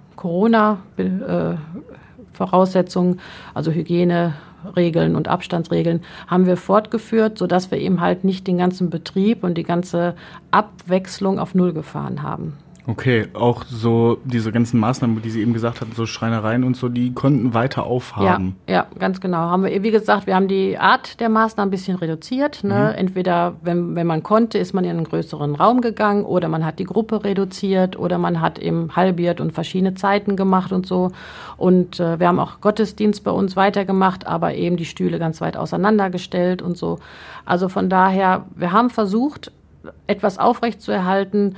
Corona-Voraussetzungen, also Hygieneregeln und Abstandsregeln, haben wir fortgeführt, sodass wir eben halt nicht den ganzen Betrieb und die ganze Abwechslung auf Null gefahren haben. Okay, auch so diese ganzen Maßnahmen, die Sie eben gesagt hatten, so Schreinereien und so, die konnten weiter aufhaben. Ja, ganz genau. Haben wir, wie gesagt, wir haben die Art der Maßnahmen ein bisschen reduziert. Ne? Entweder, wenn man konnte, ist man in einen größeren Raum gegangen oder man hat die Gruppe reduziert oder man hat eben halbiert und verschiedene Zeiten gemacht und so. Und wir haben auch Gottesdienst bei uns weitergemacht, aber eben die Stühle ganz weit auseinandergestellt und so. Also von daher, wir haben versucht, etwas aufrechtzuerhalten.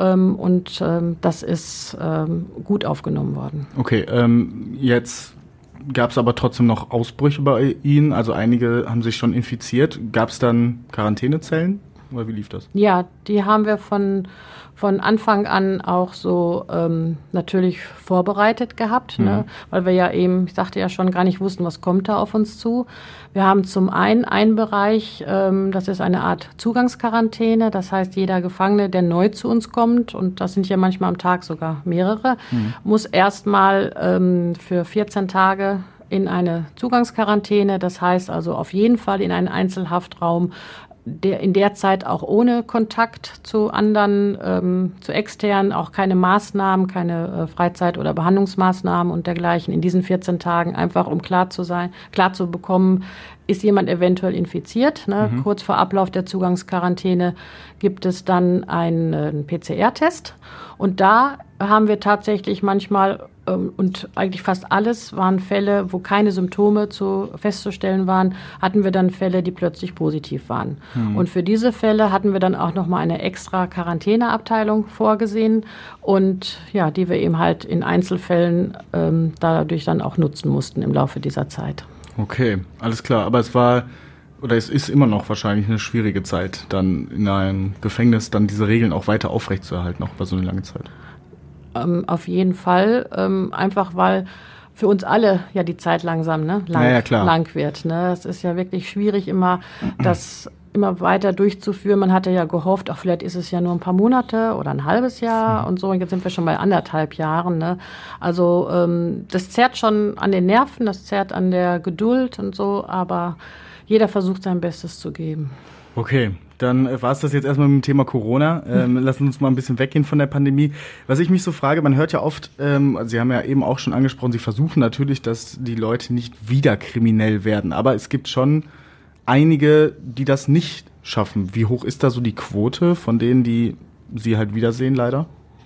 Und das ist gut aufgenommen worden. Okay, jetzt gab es aber trotzdem noch Ausbrüche bei Ihnen. Also einige haben sich schon infiziert. Gab es dann Quarantänezellen oder wie lief das? Ja, die haben wir von Anfang an auch so natürlich vorbereitet gehabt, ne? Weil wir ja eben, ich sagte ja schon, gar nicht wussten, was kommt da auf uns zu. Wir haben zum einen Bereich, das ist eine Art Zugangsquarantäne, das heißt, jeder Gefangene, der neu zu uns kommt, und das sind ja manchmal am Tag sogar mehrere, muss erstmal für 14 Tage in eine Zugangsquarantäne, das heißt also auf jeden Fall in einen Einzelhaftraum, der in der Zeit auch ohne Kontakt zu anderen, zu externen, auch keine Maßnahmen, keine Freizeit- oder Behandlungsmaßnahmen und dergleichen in diesen 14 Tagen, einfach um klar zu bekommen, ist jemand eventuell infiziert. Ne? Kurz vor Ablauf der Zugangsquarantäne gibt es dann einen PCR-Test und da haben wir tatsächlich manchmal und eigentlich fast alles waren Fälle, wo keine Symptome festzustellen waren, hatten wir dann Fälle, die plötzlich positiv waren. Und für diese Fälle hatten wir dann auch nochmal eine extra Quarantäneabteilung vorgesehen und ja, die wir eben halt in Einzelfällen dadurch dann auch nutzen mussten im Laufe dieser Zeit. Okay, alles klar. Aber es war oder es ist immer noch wahrscheinlich eine schwierige Zeit, dann in einem Gefängnis dann diese Regeln auch weiter aufrechtzuerhalten, auch über so eine lange Zeit. Auf jeden Fall, einfach weil für uns alle ja die Zeit langsam lang wird. Ne? Es ist ja wirklich schwierig, immer das immer weiter durchzuführen. Man hatte ja gehofft, auch vielleicht ist es ja nur ein paar Monate oder ein halbes Jahr und so. Und jetzt sind wir schon bei 1,5 Jahren. Ne? Also das zerrt schon an den Nerven, das zerrt an der Geduld und so. Aber jeder versucht sein Bestes zu geben. Okay, dann war es das jetzt erstmal mit dem Thema Corona. Lass uns mal ein bisschen weggehen von der Pandemie. Was ich mich so frage, man hört ja oft, Sie haben ja eben auch schon angesprochen, Sie versuchen natürlich, dass die Leute nicht wieder kriminell werden. Aber es gibt schon einige, die das nicht schaffen. Wie hoch ist da so die Quote von denen, die Sie halt wiedersehen, leider?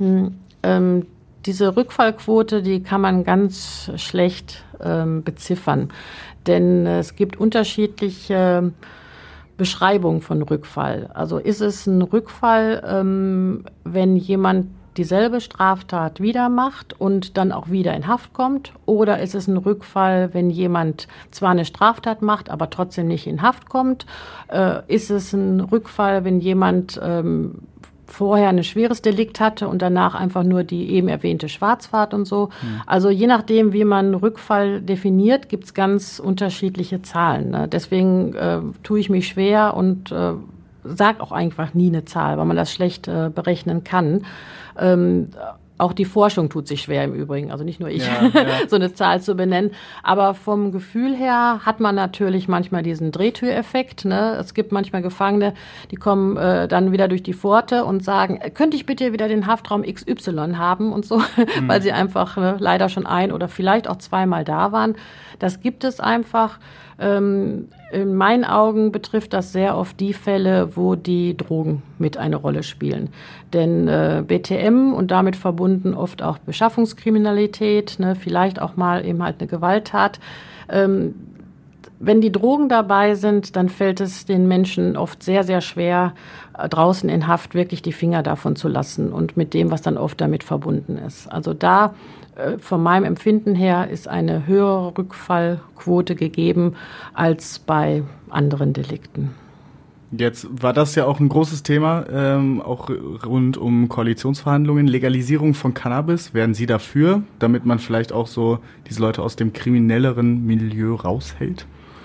Diese Rückfallquote, die kann man ganz schlecht beziffern. Denn es gibt unterschiedliche Beschreibungen von Rückfall. Also ist es ein Rückfall, wenn jemand dieselbe Straftat wieder macht und dann auch wieder in Haft kommt? Oder ist es ein Rückfall, wenn jemand zwar eine Straftat macht, aber trotzdem nicht in Haft kommt? Ist es ein Rückfall, wenn jemand vorher ein schweres Delikt hatte und danach einfach nur die eben erwähnte Schwarzfahrt und so? Also je nachdem, wie man Rückfall definiert, gibt's ganz unterschiedliche Zahlen. Ne? Deswegen tue ich mich schwer und sage auch einfach nie eine Zahl, weil man das schlecht berechnen kann. Auch die Forschung tut sich schwer im Übrigen, also nicht nur ich, so eine Zahl zu benennen. Aber vom Gefühl her hat man natürlich manchmal diesen Drehtüreffekt. Ne? Es gibt manchmal Gefangene, die kommen dann wieder durch die Pforte und sagen, könnte ich bitte wieder den Haftraum XY haben und so, weil sie einfach leider schon ein- oder vielleicht auch zweimal da waren. Das gibt es einfach. In meinen Augen betrifft das sehr oft die Fälle, wo die Drogen mit eine Rolle spielen. Denn BTM und damit verbunden oft auch Beschaffungskriminalität, ne, vielleicht auch mal eben halt eine Gewalttat. Wenn die Drogen dabei sind, dann fällt es den Menschen oft sehr, sehr schwer, draußen in Haft wirklich die Finger davon zu lassen und mit dem, was dann oft damit verbunden ist. Also da von meinem Empfinden her ist eine höhere Rückfallquote gegeben als bei anderen Delikten. Jetzt war das ja auch ein großes Thema, auch rund um Koalitionsverhandlungen. Legalisierung von Cannabis, wären Sie dafür, damit man vielleicht auch so diese Leute aus dem kriminelleren Milieu raushält?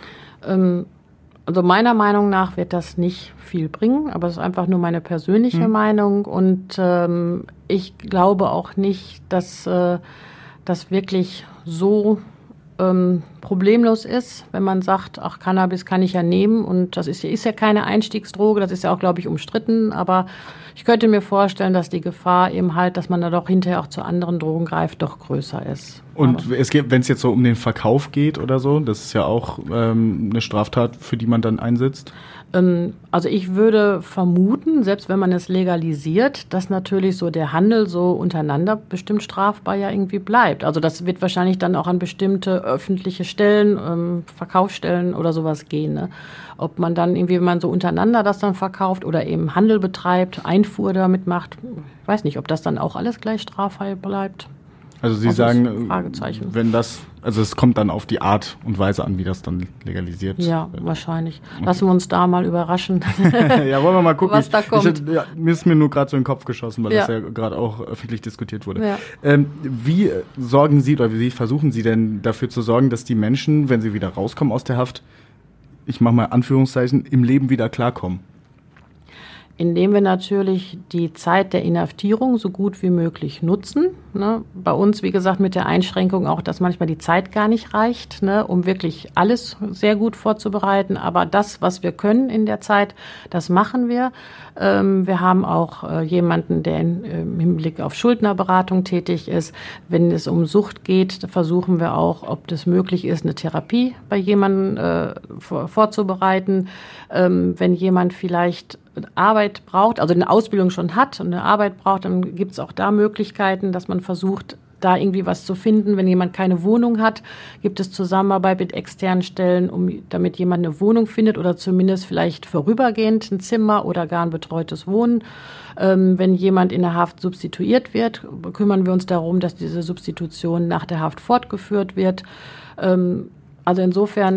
Also meiner Meinung nach wird das nicht viel bringen, aber es ist einfach nur meine persönliche Meinung und ich glaube auch nicht, dass das wirklich so problemlos ist, wenn man sagt, ach, Cannabis kann ich ja nehmen und das ist ja keine Einstiegsdroge, das ist ja auch, glaube ich, umstritten, aber ich könnte mir vorstellen, dass die Gefahr eben halt, dass man da doch hinterher auch zu anderen Drogen greift, doch größer ist. Und wenn es jetzt so um den Verkauf geht oder so, das ist ja auch eine Straftat, für die man dann einsetzt? Also ich würde vermuten, selbst wenn man es legalisiert, dass natürlich so der Handel so untereinander bestimmt strafbar ja irgendwie bleibt. Also das wird wahrscheinlich dann auch an bestimmte öffentliche Stellen, Verkaufsstellen oder sowas gehen. Ne? Ob man dann irgendwie, wenn man so untereinander das dann verkauft oder eben Handel betreibt, Einfuhr damit macht, ich weiß nicht, ob das dann auch alles gleich straffrei bleibt. Also Sie sagen, wenn das, also es kommt dann auf die Art und Weise an, wie das dann legalisiert wird. Ja, wahrscheinlich. Okay. Lassen wir uns da mal überraschen. Ja, wollen wir mal gucken, was da kommt. Mir ist nur gerade so in den Kopf geschossen, weil das ja gerade auch öffentlich diskutiert wurde. Ja. Wie sorgen Sie oder wie versuchen Sie denn dafür zu sorgen, dass die Menschen, wenn sie wieder rauskommen aus der Haft, ich mache mal Anführungszeichen, im Leben wieder klarkommen? Indem wir natürlich die Zeit der Inhaftierung so gut wie möglich nutzen. Ne? Bei uns, wie gesagt, mit der Einschränkung auch, dass manchmal die Zeit gar nicht reicht, ne, um wirklich alles sehr gut vorzubereiten. Aber das, was wir können in der Zeit, das machen wir. Wir haben auch jemanden, der im Hinblick auf Schuldnerberatung tätig ist. Wenn es um Sucht geht, versuchen wir auch, ob das möglich ist, eine Therapie bei jemandem vorzubereiten. Wenn jemand vielleicht Arbeit braucht, also eine Ausbildung schon hat und eine Arbeit braucht, dann gibt es auch da Möglichkeiten, dass man versucht, da irgendwie was zu finden. Wenn jemand keine Wohnung hat, gibt es Zusammenarbeit mit externen Stellen, damit jemand eine Wohnung findet oder zumindest vielleicht vorübergehend ein Zimmer oder gar ein betreutes Wohnen. Wenn jemand in der Haft substituiert wird, kümmern wir uns darum, dass diese Substitution nach der Haft fortgeführt wird. Also insofern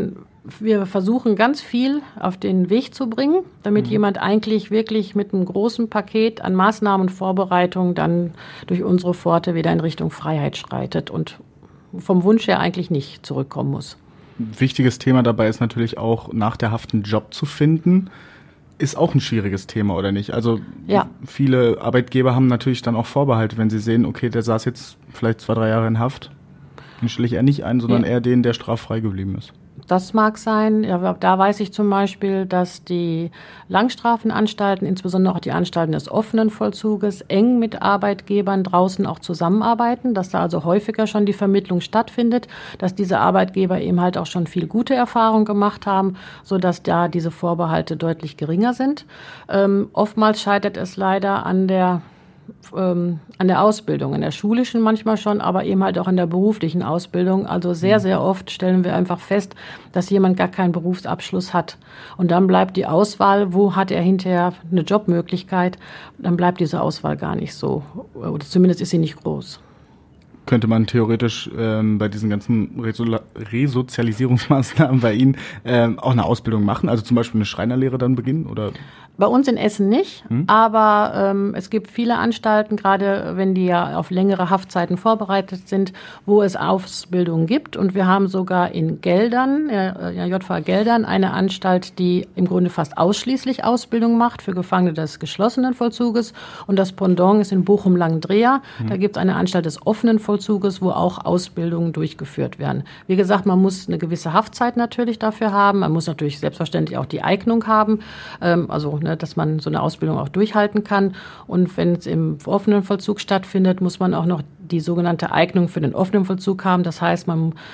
wir versuchen ganz viel auf den Weg zu bringen, damit jemand eigentlich wirklich mit einem großen Paket an Maßnahmen und Vorbereitungen dann durch unsere Pforte wieder in Richtung Freiheit schreitet und vom Wunsch her eigentlich nicht zurückkommen muss. Wichtiges Thema dabei ist natürlich auch, nach der Haft einen Job zu finden. Ist auch ein schwieriges Thema, oder nicht? Also viele Arbeitgeber haben natürlich dann auch Vorbehalte, wenn sie sehen, okay, der saß jetzt vielleicht 2-3 Jahre in Haft. Den stelle ich eher nicht ein, sondern eher den, der straffrei geblieben ist. Das mag sein. Ja, da weiß ich zum Beispiel, dass die Langstrafenanstalten, insbesondere auch die Anstalten des offenen Vollzuges, eng mit Arbeitgebern draußen auch zusammenarbeiten, dass da also häufiger schon die Vermittlung stattfindet, dass diese Arbeitgeber eben halt auch schon viel gute Erfahrungen gemacht haben, sodass da diese Vorbehalte deutlich geringer sind. Oftmals scheitert es leider an der Ausbildung, in der schulischen manchmal schon, aber eben halt auch in der beruflichen Ausbildung. Also sehr, sehr oft stellen wir einfach fest, dass jemand gar keinen Berufsabschluss hat. Und dann bleibt die Auswahl, wo hat er hinterher eine Jobmöglichkeit, dann bleibt diese Auswahl gar nicht so, oder zumindest ist sie nicht groß. Könnte man theoretisch bei diesen ganzen Resozialisierungsmaßnahmen bei Ihnen auch eine Ausbildung machen, also zum Beispiel eine Schreinerlehre dann beginnen, oder? Bei uns in Essen nicht, aber es gibt viele Anstalten, gerade wenn die ja auf längere Haftzeiten vorbereitet sind, wo es Ausbildungen gibt. Und wir haben sogar in Geldern, JVA Geldern, eine Anstalt, die im Grunde fast ausschließlich Ausbildung macht für Gefangene des geschlossenen Vollzuges. Und das Pendant ist in Bochum-Langendreher. Da gibt es eine Anstalt des offenen Vollzuges, wo auch Ausbildungen durchgeführt werden. Wie gesagt, man muss eine gewisse Haftzeit natürlich dafür haben. Man muss natürlich selbstverständlich auch die Eignung haben. Dass man so eine Ausbildung auch durchhalten kann. Und wenn es im offenen Vollzug stattfindet, muss man auch noch die sogenannte Eignung für den offenen Vollzug haben. Das heißt,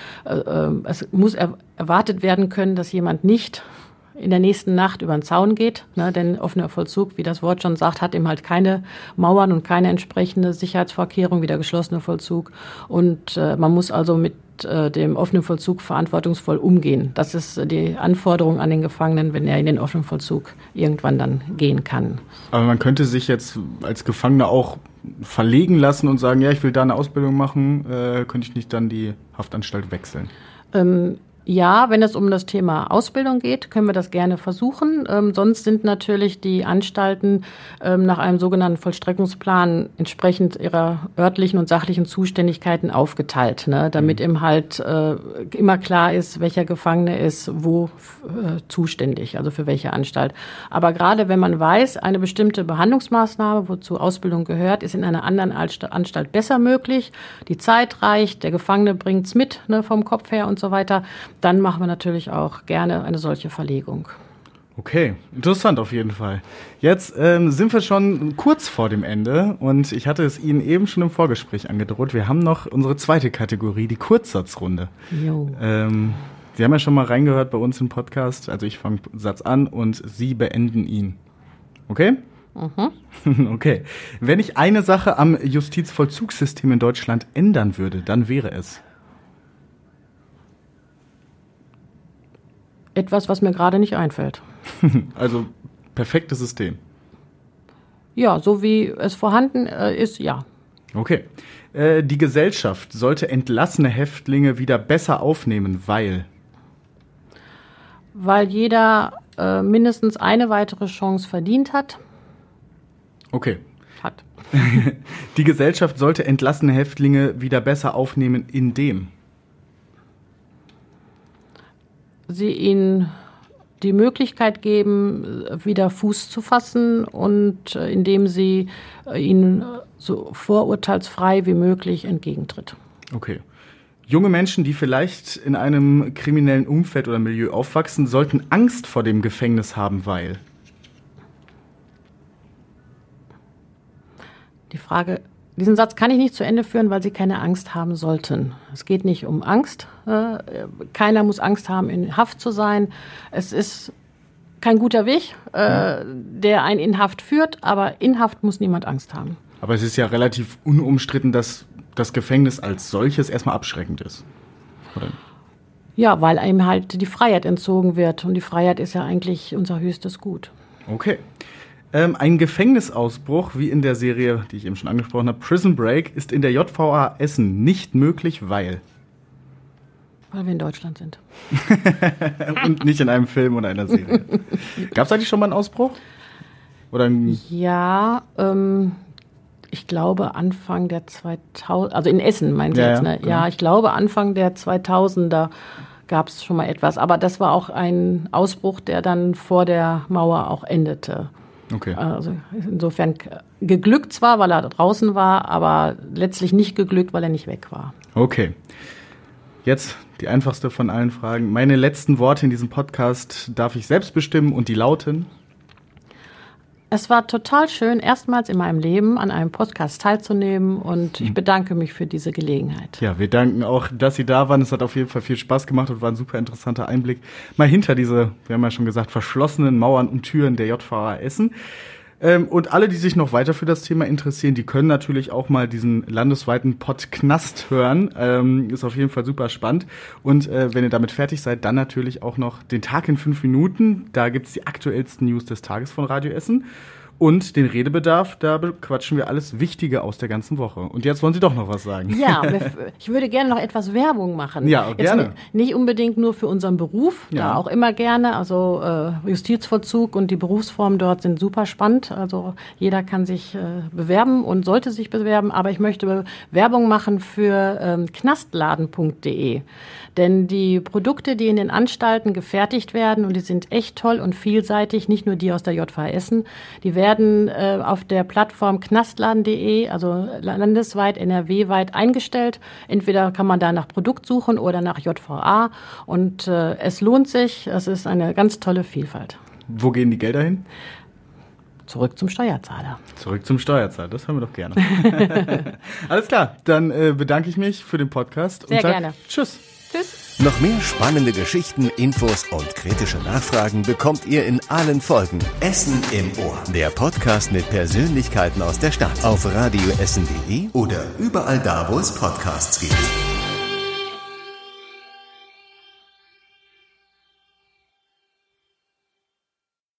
es muss erwartet werden können, dass jemand nicht in der nächsten Nacht über den Zaun geht, denn offener Vollzug, wie das Wort schon sagt, hat eben halt keine Mauern und keine entsprechende Sicherheitsvorkehrung wie der geschlossene Vollzug. Und man muss also mit dem offenen Vollzug verantwortungsvoll umgehen. Das ist die Anforderung an den Gefangenen, wenn er in den offenen Vollzug irgendwann dann gehen kann. Aber man könnte sich jetzt als Gefangener auch verlegen lassen und sagen, ja, ich will da eine Ausbildung machen, könnte ich nicht dann die Haftanstalt wechseln? Ja, wenn es um das Thema Ausbildung geht, können wir das gerne versuchen. Sonst sind natürlich die Anstalten nach einem sogenannten Vollstreckungsplan entsprechend ihrer örtlichen und sachlichen Zuständigkeiten aufgeteilt, damit eben halt immer klar ist, welcher Gefangene ist wo zuständig, also für welche Anstalt. Aber gerade wenn man weiß, eine bestimmte Behandlungsmaßnahme, wozu Ausbildung gehört, ist in einer anderen Anstalt besser möglich, die Zeit reicht, der Gefangene bringt's mit, vom Kopf her und so weiter, dann machen wir natürlich auch gerne eine solche Verlegung. Okay, interessant auf jeden Fall. Jetzt sind wir schon kurz vor dem Ende und ich hatte es Ihnen eben schon im Vorgespräch angedroht. Wir haben noch unsere zweite Kategorie, die Kurzsatzrunde. Jo. Sie haben ja schon mal reingehört bei uns im Podcast. Also ich fange Satz an und Sie beenden ihn. Okay? Okay. Wenn ich eine Sache am Justizvollzugssystem in Deutschland ändern würde, dann wäre es... Etwas, was mir gerade nicht einfällt. Also perfektes System. Ja, so wie es vorhanden ist, ja. Okay. Die Gesellschaft sollte entlassene Häftlinge wieder besser aufnehmen, weil jeder mindestens eine weitere Chance verdient hat. Okay. Die Gesellschaft sollte entlassene Häftlinge wieder besser aufnehmen, indem sie ihnen die Möglichkeit geben, wieder Fuß zu fassen und indem sie ihnen so vorurteilsfrei wie möglich entgegentritt. Okay. Junge Menschen, die vielleicht in einem kriminellen Umfeld oder Milieu aufwachsen, sollten Angst vor dem Gefängnis haben, weil? Diesen Satz kann ich nicht zu Ende führen, weil sie keine Angst haben sollten. Es geht nicht um Angst. Keiner muss Angst haben, in Haft zu sein. Es ist kein guter Weg, der einen in Haft führt, aber in Haft muss niemand Angst haben. Aber es ist ja relativ unumstritten, dass das Gefängnis als solches erstmal abschreckend ist, oder? Ja, weil einem halt die Freiheit entzogen wird. Und die Freiheit ist ja eigentlich unser höchstes Gut. Okay. Ein Gefängnisausbruch, wie in der Serie, die ich eben schon angesprochen habe, Prison Break, ist in der JVA Essen nicht möglich, weil? Weil wir in Deutschland sind. Und nicht in einem Film oder einer Serie. Gab es eigentlich schon mal einen Ausbruch? Oder ja, ich glaube Anfang der 2000, also in Essen meinen Sie jetzt, ne? Genau. Ja, ich glaube Anfang der 2000er gab es schon mal etwas. Aber das war auch ein Ausbruch, der dann vor der Mauer auch endete. Okay. Also insofern geglückt zwar, weil er draußen war, aber letztlich nicht geglückt, weil er nicht weg war. Okay. Jetzt die einfachste von allen Fragen. Meine letzten Worte in diesem Podcast darf ich selbst bestimmen und die lauten? Es war total schön, erstmals in meinem Leben an einem Podcast teilzunehmen und ich bedanke mich für diese Gelegenheit. Ja, wir danken auch, dass Sie da waren. Es hat auf jeden Fall viel Spaß gemacht und war ein super interessanter Einblick mal hinter diese, wir haben ja schon gesagt, verschlossenen Mauern und Türen der JVA Essen. Und alle, die sich noch weiter für das Thema interessieren, die können natürlich auch mal diesen landesweiten Podcast hören. Ist auf jeden Fall super spannend. Und wenn ihr damit fertig seid, dann natürlich auch noch den Tag in 5 Minuten. Da gibt's die aktuellsten News des Tages von Radio Essen. Und den Redebedarf, da bequatschen wir alles Wichtige aus der ganzen Woche. Und jetzt wollen Sie doch noch was sagen. Ja, ich würde gerne noch etwas Werbung machen. Ja, gerne. Jetzt nicht unbedingt nur für unseren Beruf, Ja. da auch immer gerne. Also Justizvollzug und die Berufsformen dort sind super spannend. Also jeder kann sich bewerben und sollte sich bewerben. Aber ich möchte Werbung machen für knastladen.de. Denn die Produkte, die in den Anstalten gefertigt werden, und die sind echt toll und vielseitig, nicht nur die aus der JVA Essen, die werden auf der Plattform knastladen.de, also landesweit, NRW-weit eingestellt. Entweder kann man da nach Produkt suchen oder nach JVA. Und es lohnt sich, es ist eine ganz tolle Vielfalt. Wo gehen die Gelder hin? Zurück zum Steuerzahler. Zurück zum Steuerzahler, das hören wir doch gerne. Alles klar, dann bedanke ich mich für den Podcast. Sehr und sag gerne. Tschüss. Tschüss. Noch mehr spannende Geschichten, Infos und kritische Nachfragen bekommt ihr in allen Folgen. Essen im Ohr. Der Podcast mit Persönlichkeiten aus der Stadt. Auf radioessen.de oder überall da, wo es Podcasts gibt.